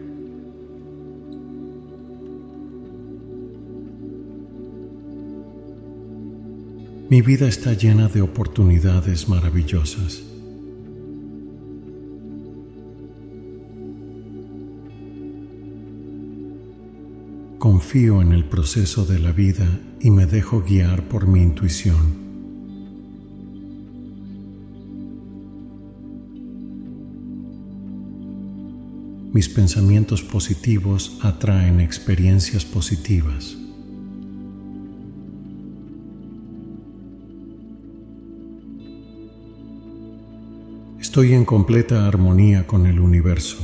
Speaker 1: Mi vida está llena de oportunidades maravillosas. Confío en el proceso de la vida y me dejo guiar por mi intuición. Mis pensamientos positivos atraen experiencias positivas. Estoy en completa armonía con el universo.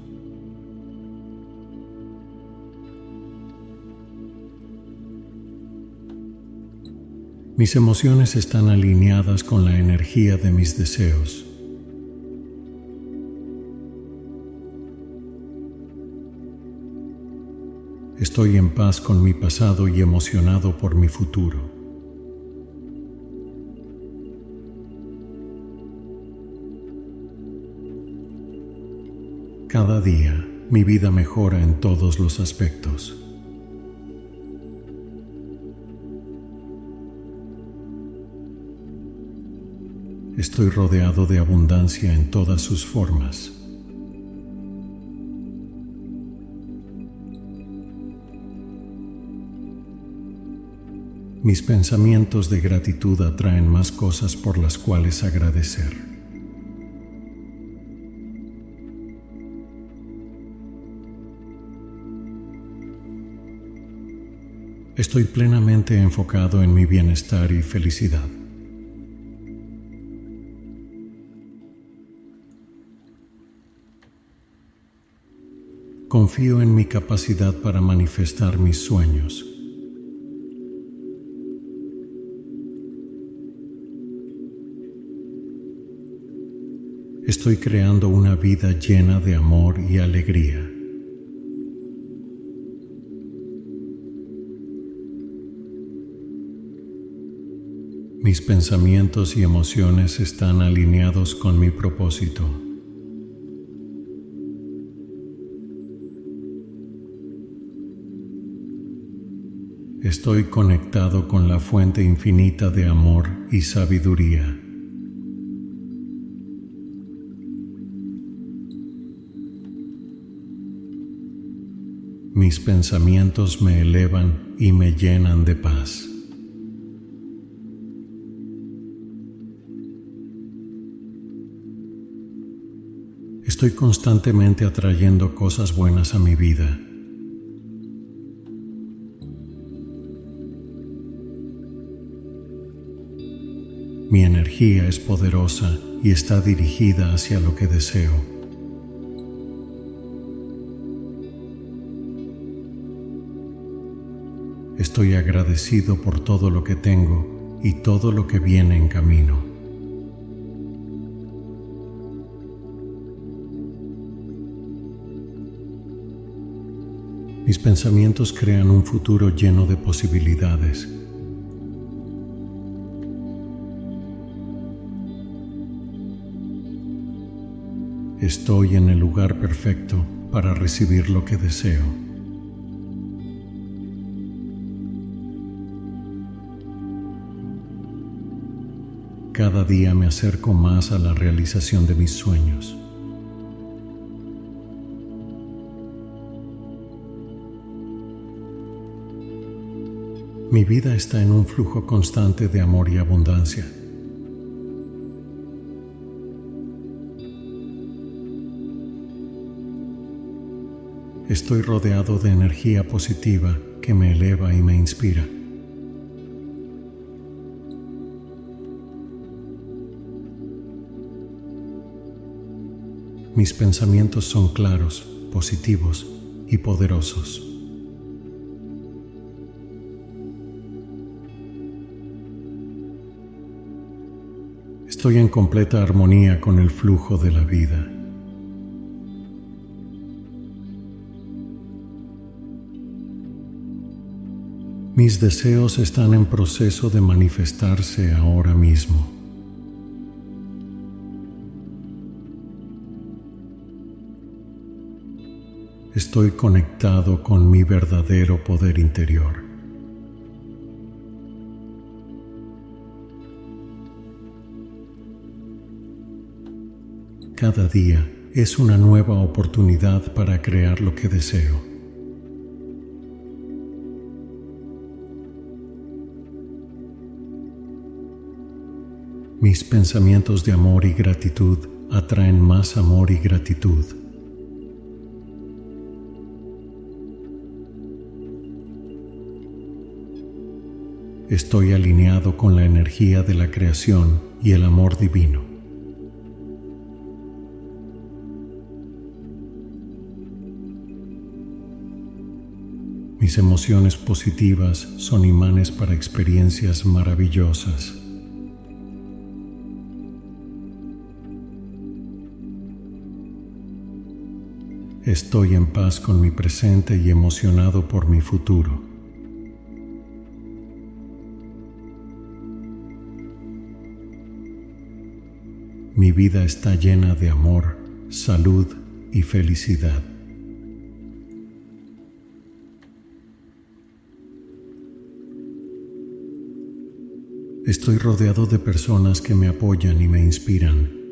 Speaker 1: Mis emociones están alineadas con la energía de mis deseos. Estoy en paz con mi pasado y emocionado por mi futuro. Cada día, mi vida mejora en todos los aspectos. Estoy rodeado de abundancia en todas sus formas. Mis pensamientos de gratitud atraen más cosas por las cuales agradecer. Estoy plenamente enfocado en mi bienestar y felicidad. Confío en mi capacidad para manifestar mis sueños. Estoy creando una vida llena de amor y alegría. Mis pensamientos y emociones están alineados con mi propósito. Estoy conectado con la fuente infinita de amor y sabiduría. Mis pensamientos me elevan y me llenan de paz. Estoy constantemente atrayendo cosas buenas a mi vida. Mi energía es poderosa y está dirigida hacia lo que deseo. Estoy agradecido por todo lo que tengo y todo lo que viene en camino. Mis pensamientos crean un futuro lleno de posibilidades. Estoy en el lugar perfecto para recibir lo que deseo. Cada día me acerco más a la realización de mis sueños. Mi vida está en un flujo constante de amor y abundancia. Estoy rodeado de energía positiva que me eleva y me inspira. Mis pensamientos son claros, positivos y poderosos. Estoy en completa armonía con el flujo de la vida. Mis deseos están en proceso de manifestarse ahora mismo. Estoy conectado con mi verdadero poder interior. Cada día es una nueva oportunidad para crear lo que deseo. Mis pensamientos de amor y gratitud atraen más amor y gratitud. Estoy alineado con la energía de la creación y el amor divino. Mis emociones positivas son imanes para experiencias maravillosas. Estoy en paz con mi presente y emocionado por mi futuro. Mi vida está llena de amor, salud y felicidad. Estoy rodeado de personas que me apoyan y me inspiran.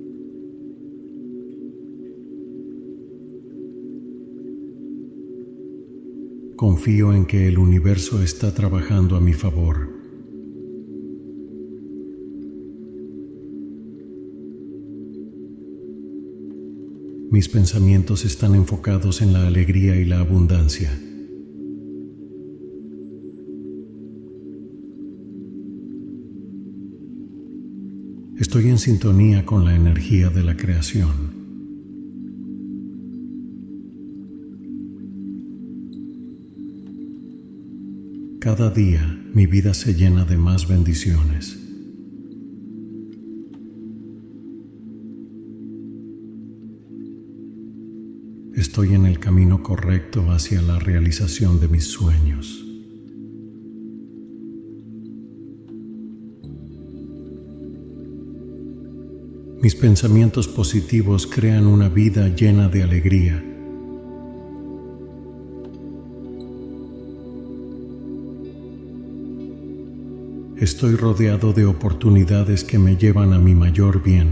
Speaker 1: Confío en que el universo está trabajando a mi favor. Mis pensamientos están enfocados en la alegría y la abundancia. Estoy en sintonía con la energía de la creación. Cada día mi vida se llena de más bendiciones. Estoy en el camino correcto hacia la realización de mis sueños. Mis pensamientos positivos crean una vida llena de alegría. Estoy rodeado de oportunidades que me llevan a mi mayor bien.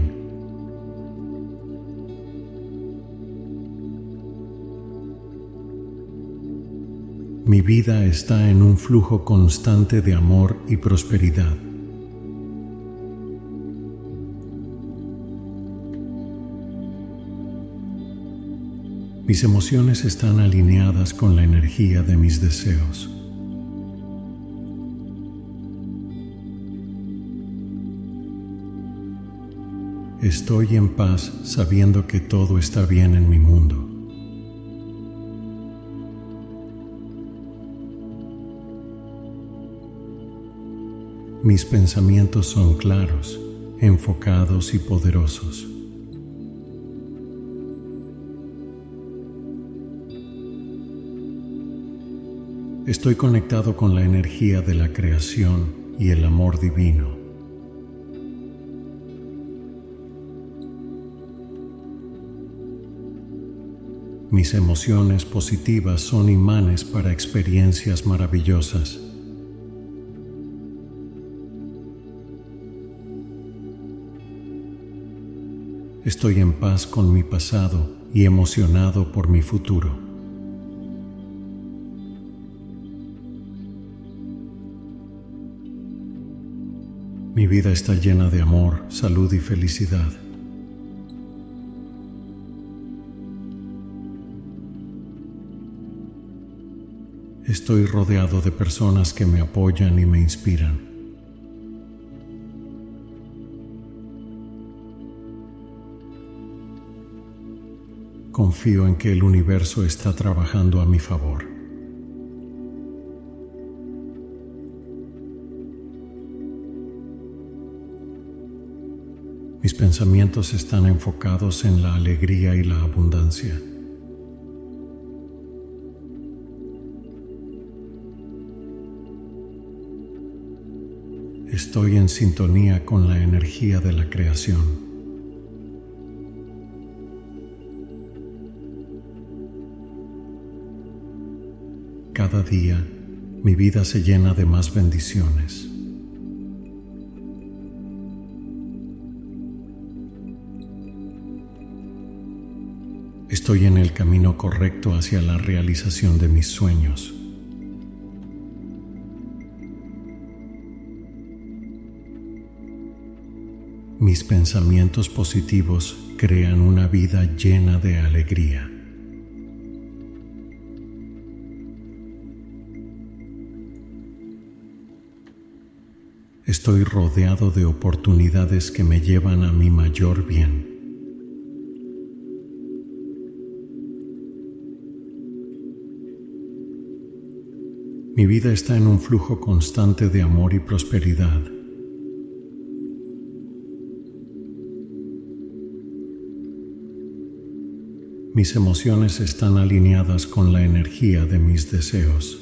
Speaker 1: Mi vida está en un flujo constante de amor y prosperidad. Mis emociones están alineadas con la energía de mis deseos. Estoy en paz sabiendo que todo está bien en mi mundo. Mis pensamientos son claros, enfocados y poderosos. Estoy conectado con la energía de la creación y el amor divino. Mis emociones positivas son imanes para experiencias maravillosas. Estoy en paz con mi pasado y emocionado por mi futuro. Mi vida está llena de amor, salud y felicidad. Estoy rodeado de personas que me apoyan y me inspiran. Confío en que el universo está trabajando a mi favor. Mis pensamientos están enfocados en la alegría y la abundancia. Estoy en sintonía con la energía de la creación. Cada día, mi vida se llena de más bendiciones. Estoy en el camino correcto hacia la realización de mis sueños. Mis pensamientos positivos crean una vida llena de alegría. Estoy rodeado de oportunidades que me llevan a mi mayor bien. Mi vida está en un flujo constante de amor y prosperidad. Mis emociones están alineadas con la energía de mis deseos.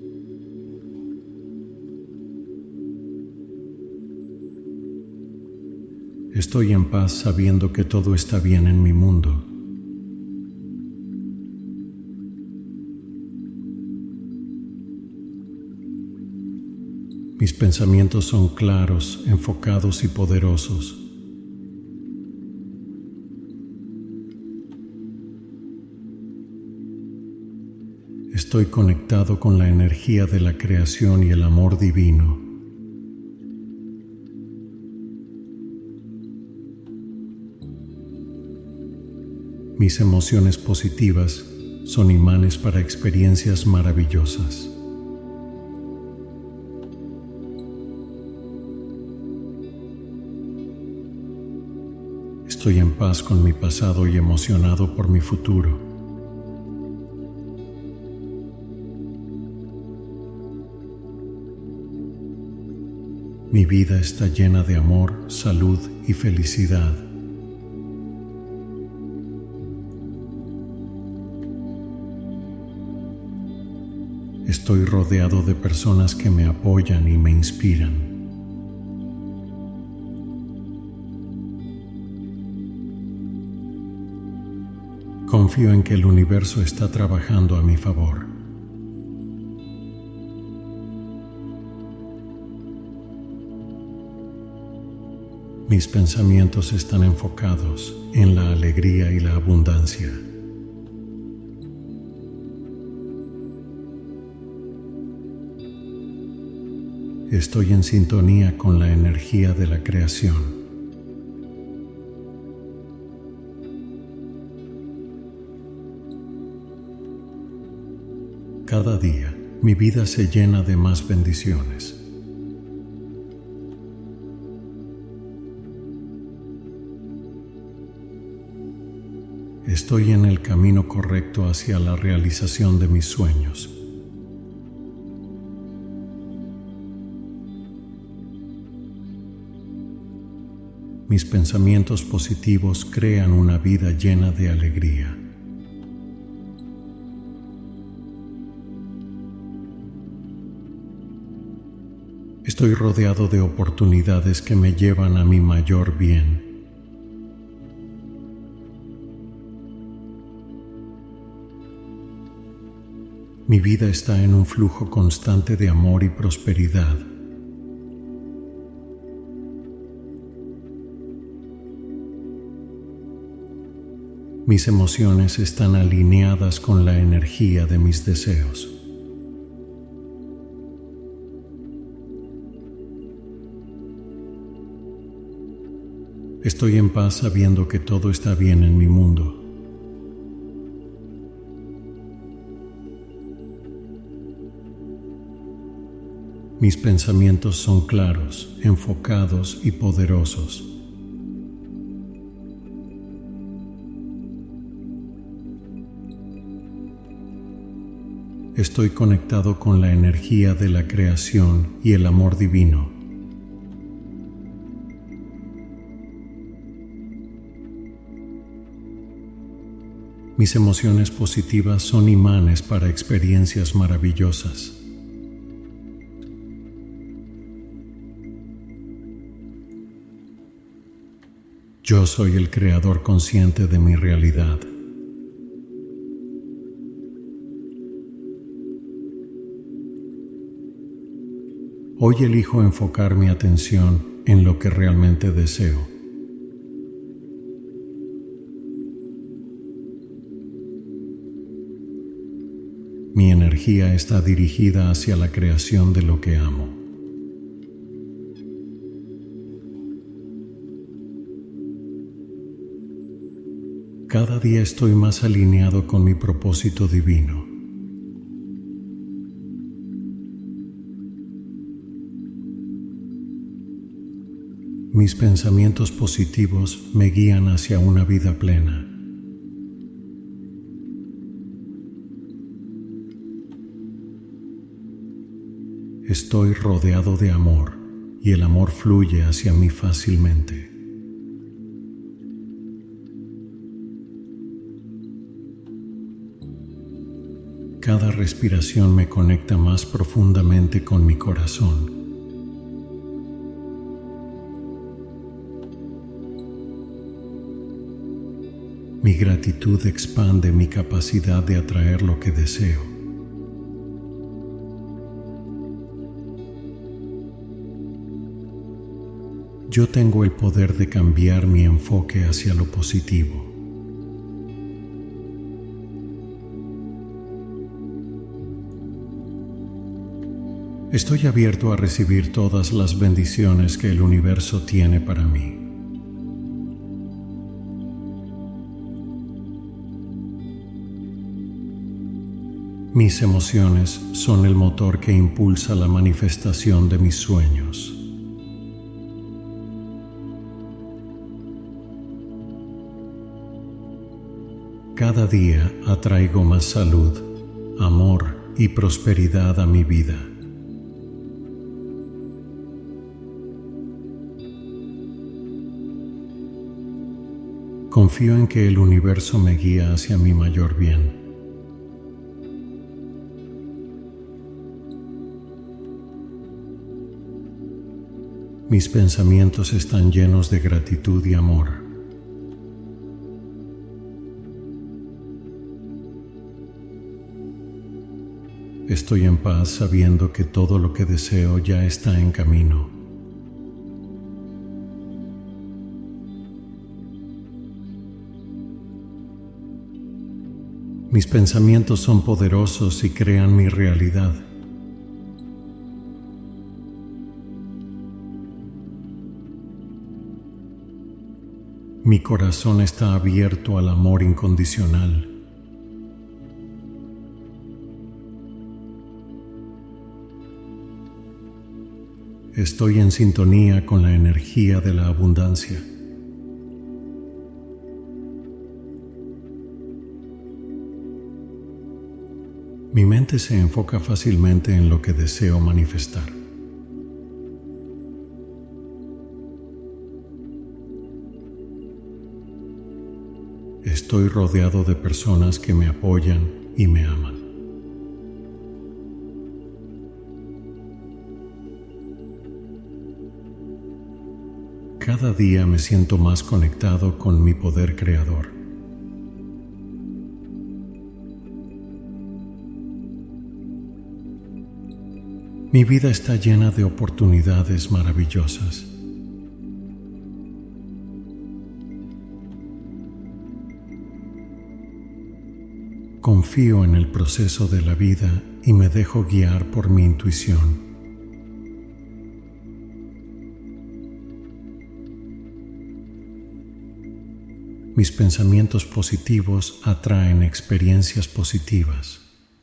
Speaker 1: Estoy en paz sabiendo que todo está bien en mi mundo. Mis pensamientos son claros, enfocados y poderosos. Estoy conectado con la energía de la creación y el amor divino. Mis emociones positivas son imanes para experiencias maravillosas. Estoy en paz con mi pasado y emocionado por mi futuro. Mi vida está llena de amor, salud y felicidad. Estoy rodeado de personas que me apoyan y me inspiran. Confío en que el universo está trabajando a mi favor. Mis pensamientos están enfocados en la alegría y la abundancia. Estoy en sintonía con la energía de la creación. Cada día, mi vida se llena de más bendiciones. Estoy en el camino correcto hacia la realización de mis sueños. Mis pensamientos positivos crean una vida llena de alegría. Estoy rodeado de oportunidades que me llevan a mi mayor bien. Mi vida está en un flujo constante de amor y prosperidad. Mis emociones están alineadas con la energía de mis deseos. Estoy en paz sabiendo que todo está bien en mi mundo. Mis pensamientos son claros, enfocados y poderosos. Estoy conectado con la energía de la creación y el amor divino. Mis emociones positivas son imanes para experiencias maravillosas. Yo soy el creador consciente de mi realidad. Hoy elijo enfocar mi atención en lo que realmente deseo. Mi energía está dirigida hacia la creación de lo que amo. Cada día estoy más alineado con mi propósito divino. Mis pensamientos positivos me guían hacia una vida plena. Estoy rodeado de amor y el amor fluye hacia mí fácilmente. Cada respiración me conecta más profundamente con mi corazón. Mi gratitud expande mi capacidad de atraer lo que deseo. Yo tengo el poder de cambiar mi enfoque hacia lo positivo. Estoy abierto a recibir todas las bendiciones que el universo tiene para mí. Mis emociones son el motor que impulsa la manifestación de mis sueños. Cada día atraigo más salud, amor y prosperidad a mi vida. Confío en que el universo me guía hacia mi mayor bien. Mis pensamientos están llenos de gratitud y amor. Estoy en paz sabiendo que todo lo que deseo ya está en camino. Mis pensamientos son poderosos y crean mi realidad. Mi corazón está abierto al amor incondicional. Estoy en sintonía con la energía de la abundancia. Mi mente se enfoca fácilmente en lo que deseo manifestar. Estoy rodeado de personas que me apoyan y me aman. Cada día me siento más conectado con mi poder creador. Mi vida está llena de oportunidades maravillosas. Confío en el proceso de la vida y me dejo guiar por mi intuición. Mis pensamientos positivos atraen experiencias positivas.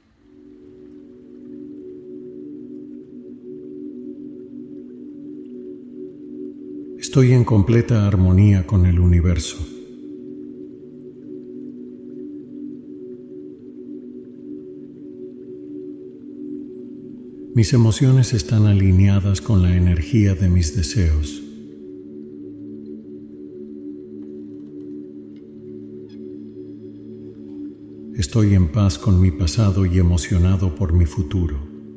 Speaker 1: Estoy en completa armonía con el universo. Mis emociones están alineadas con la energía de mis deseos. Estoy en paz con mi pasado y emocionado por mi futuro.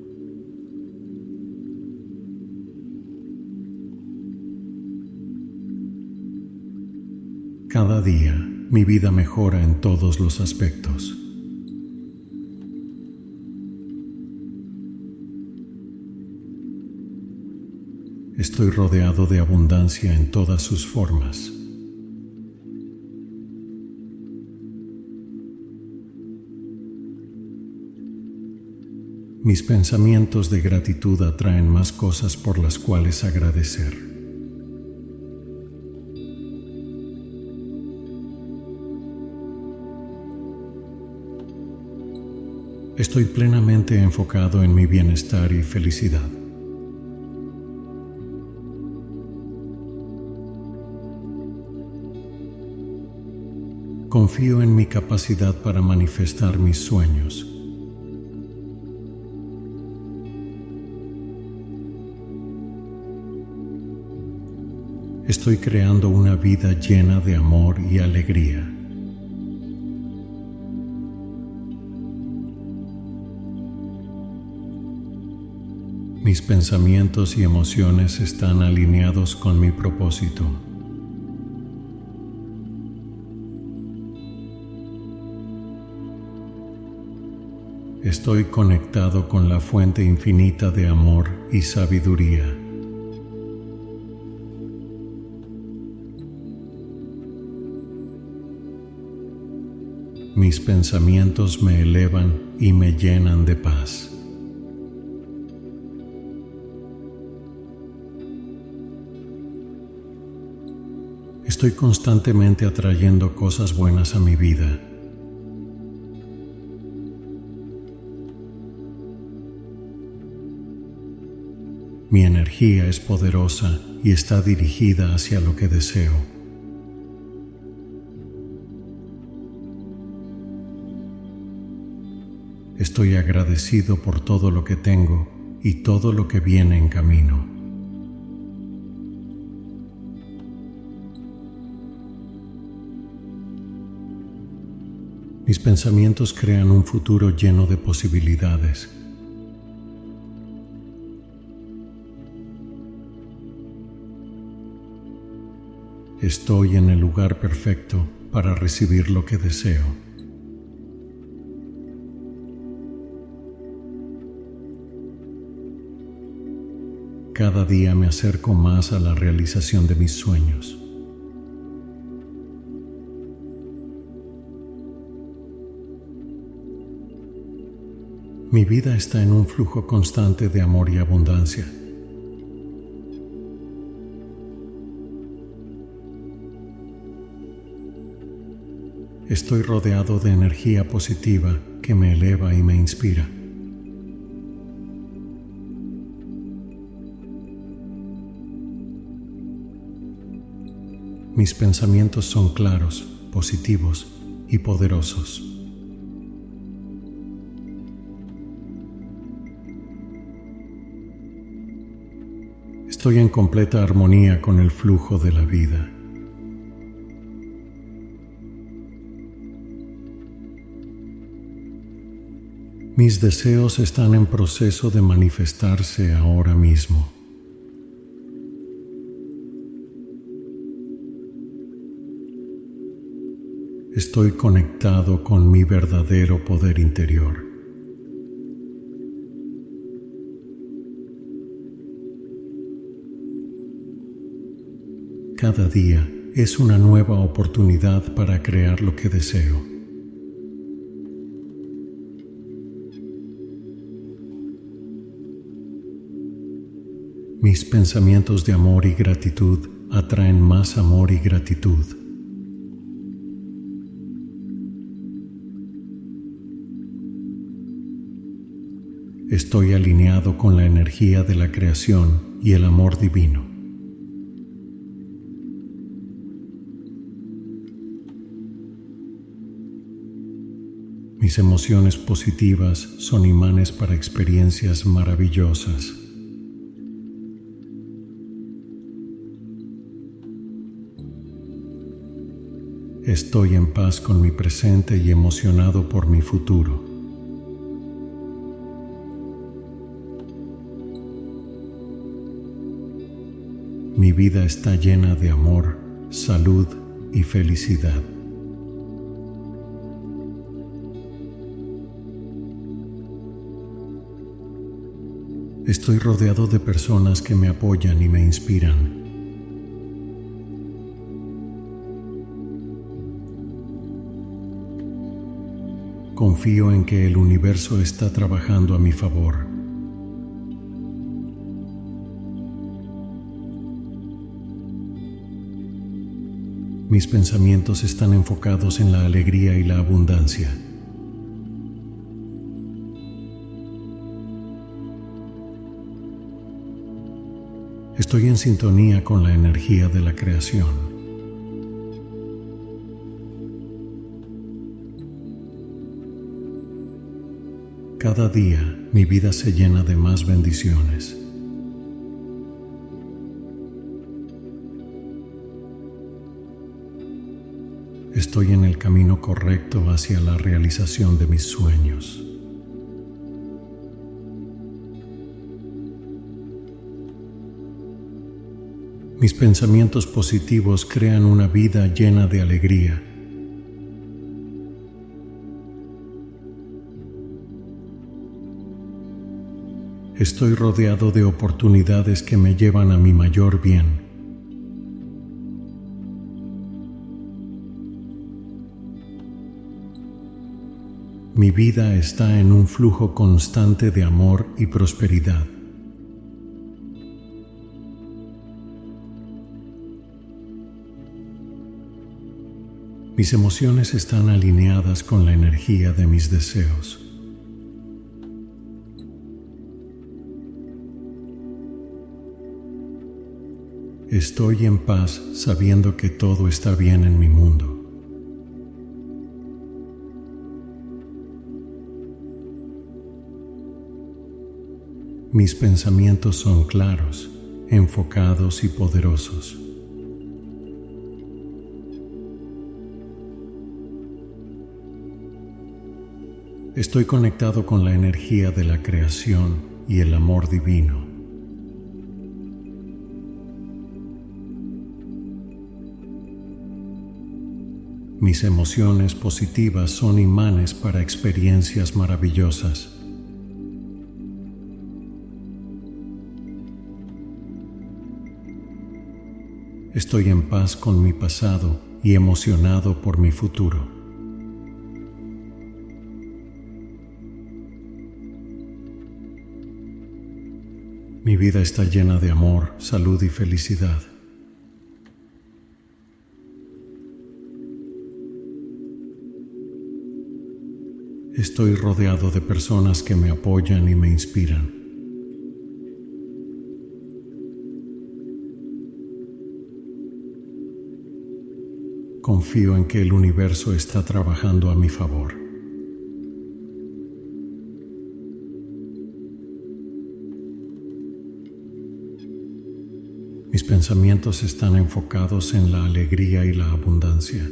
Speaker 1: Cada día, mi vida mejora en todos los aspectos. Estoy rodeado de abundancia en todas sus formas. Mis pensamientos de gratitud atraen más cosas por las cuales agradecer. Estoy plenamente enfocado en mi bienestar y felicidad. Confío en mi capacidad para manifestar mis sueños. Estoy creando una vida llena de amor y alegría. Mis pensamientos y emociones están alineados con mi propósito. Estoy conectado con la fuente infinita de amor y sabiduría. Mis pensamientos me elevan y me llenan de paz. Estoy constantemente atrayendo cosas buenas a mi vida. Mi energía es poderosa y está dirigida hacia lo que deseo. Estoy agradecido por todo lo que tengo y todo lo que viene en camino. Mis pensamientos crean un futuro lleno de posibilidades. Estoy en el lugar perfecto para recibir lo que deseo. cada día me acerco más a la realización de mis sueños. Mi vida está en un flujo constante de amor y abundancia. Estoy rodeado de energía positiva que me eleva y me inspira. Mis pensamientos son claros, positivos y poderosos. Estoy en completa armonía con el flujo de la vida. Mis deseos están en proceso de manifestarse ahora mismo. Estoy conectado con mi verdadero poder interior. Cada día es una nueva oportunidad para crear lo que deseo. Mis pensamientos de amor y gratitud atraen más amor y gratitud. Estoy alineado con la energía de la creación y el amor divino. Mis emociones positivas son imanes para experiencias maravillosas. Estoy en paz con mi presente y emocionado por mi futuro. Mi vida está llena de amor, salud y felicidad. Estoy rodeado de personas que me apoyan y me inspiran. Confío en que el universo está trabajando a mi favor. Mis pensamientos están enfocados en la alegría y la abundancia. Estoy en sintonía con la energía de la creación. Cada día mi vida se llena de más bendiciones. Estoy en el camino correcto hacia la realización de mis sueños. Mis pensamientos positivos crean una vida llena de alegría. Estoy rodeado de oportunidades que me llevan a mi mayor bien. Mi vida está en un flujo constante de amor y prosperidad. Mis emociones están alineadas con la energía de mis deseos. Estoy en paz sabiendo que todo está bien en mi mundo. Mis pensamientos son claros, enfocados y poderosos. Estoy conectado con la energía de la creación y el amor divino. Mis emociones positivas son imanes para experiencias maravillosas. Estoy en paz con mi pasado y emocionado por mi futuro. Mi vida está llena de amor, salud y felicidad. Estoy rodeado de personas que me apoyan y me inspiran. Confío en que el universo está trabajando a mi favor. Mis pensamientos están enfocados en la alegría y la abundancia.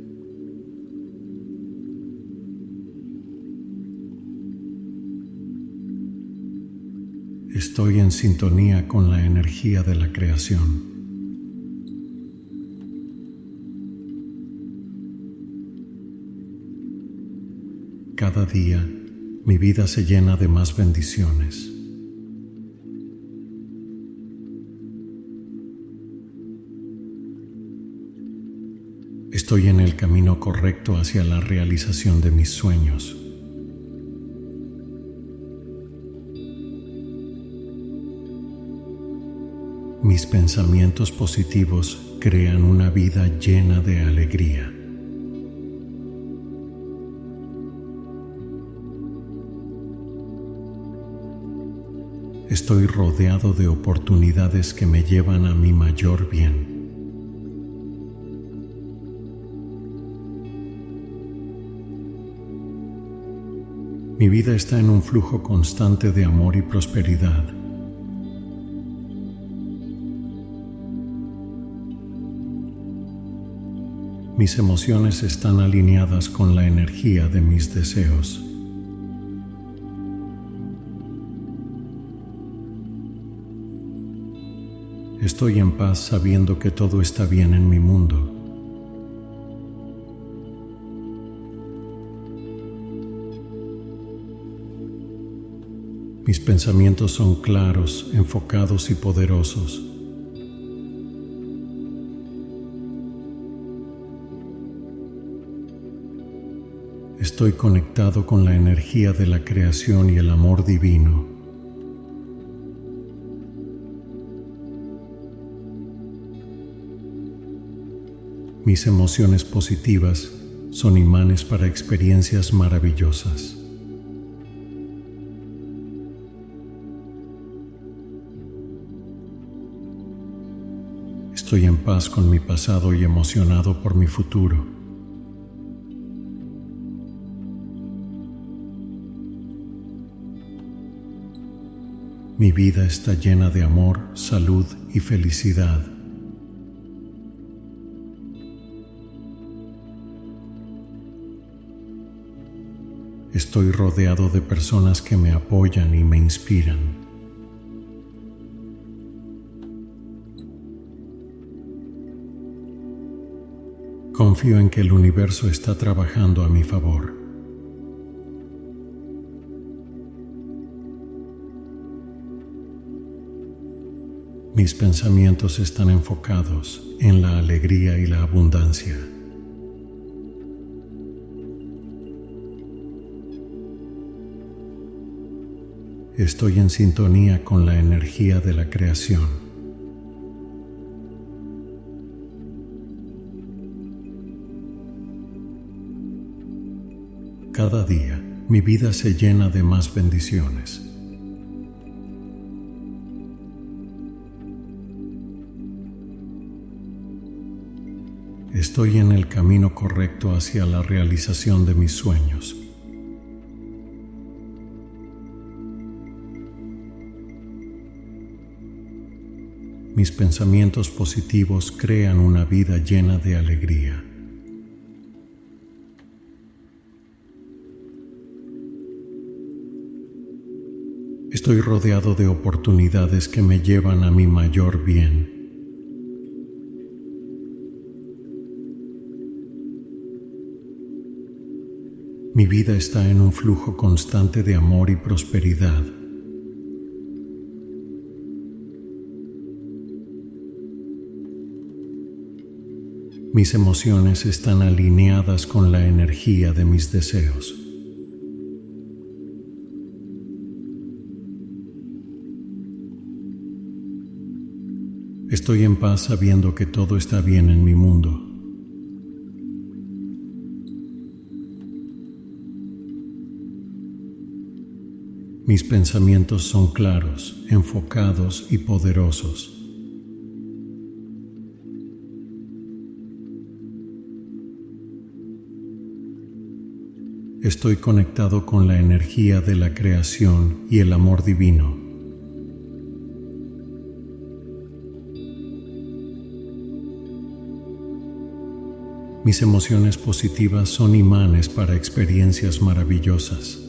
Speaker 1: Estoy en sintonía con la energía de la creación. Cada día, mi vida se llena de más bendiciones. Estoy en el camino correcto hacia la realización de mis sueños. Mis pensamientos positivos crean una vida llena de alegría. Estoy rodeado de oportunidades que me llevan a mi mayor bien. Mi vida está en un flujo constante de amor y prosperidad. Mis emociones están alineadas con la energía de mis deseos. Estoy en paz sabiendo que todo está bien en mi mundo. Mis pensamientos son claros, enfocados y poderosos. Estoy conectado con la energía de la creación y el amor divino. Mis emociones positivas son imanes para experiencias maravillosas. Estoy en paz con mi pasado y emocionado por mi futuro. Mi vida está llena de amor, salud y felicidad. Estoy rodeado de personas que me apoyan y me inspiran. Confío en que el universo está trabajando a mi favor. Mis pensamientos están enfocados en la alegría y la abundancia. Estoy en sintonía con la energía de la creación. Cada día, mi vida se llena de más bendiciones. Estoy en el camino correcto hacia la realización de mis sueños. Mis pensamientos positivos crean una vida llena de alegría. Estoy rodeado de oportunidades que me llevan a mi mayor bien. Mi vida está en un flujo constante de amor y prosperidad. Mis emociones están alineadas con la energía de mis deseos. Estoy en paz sabiendo que todo está bien en mi mundo. Mis pensamientos son claros, enfocados y poderosos. Estoy conectado con la energía de la creación y el amor divino. Mis emociones positivas son imanes para experiencias maravillosas.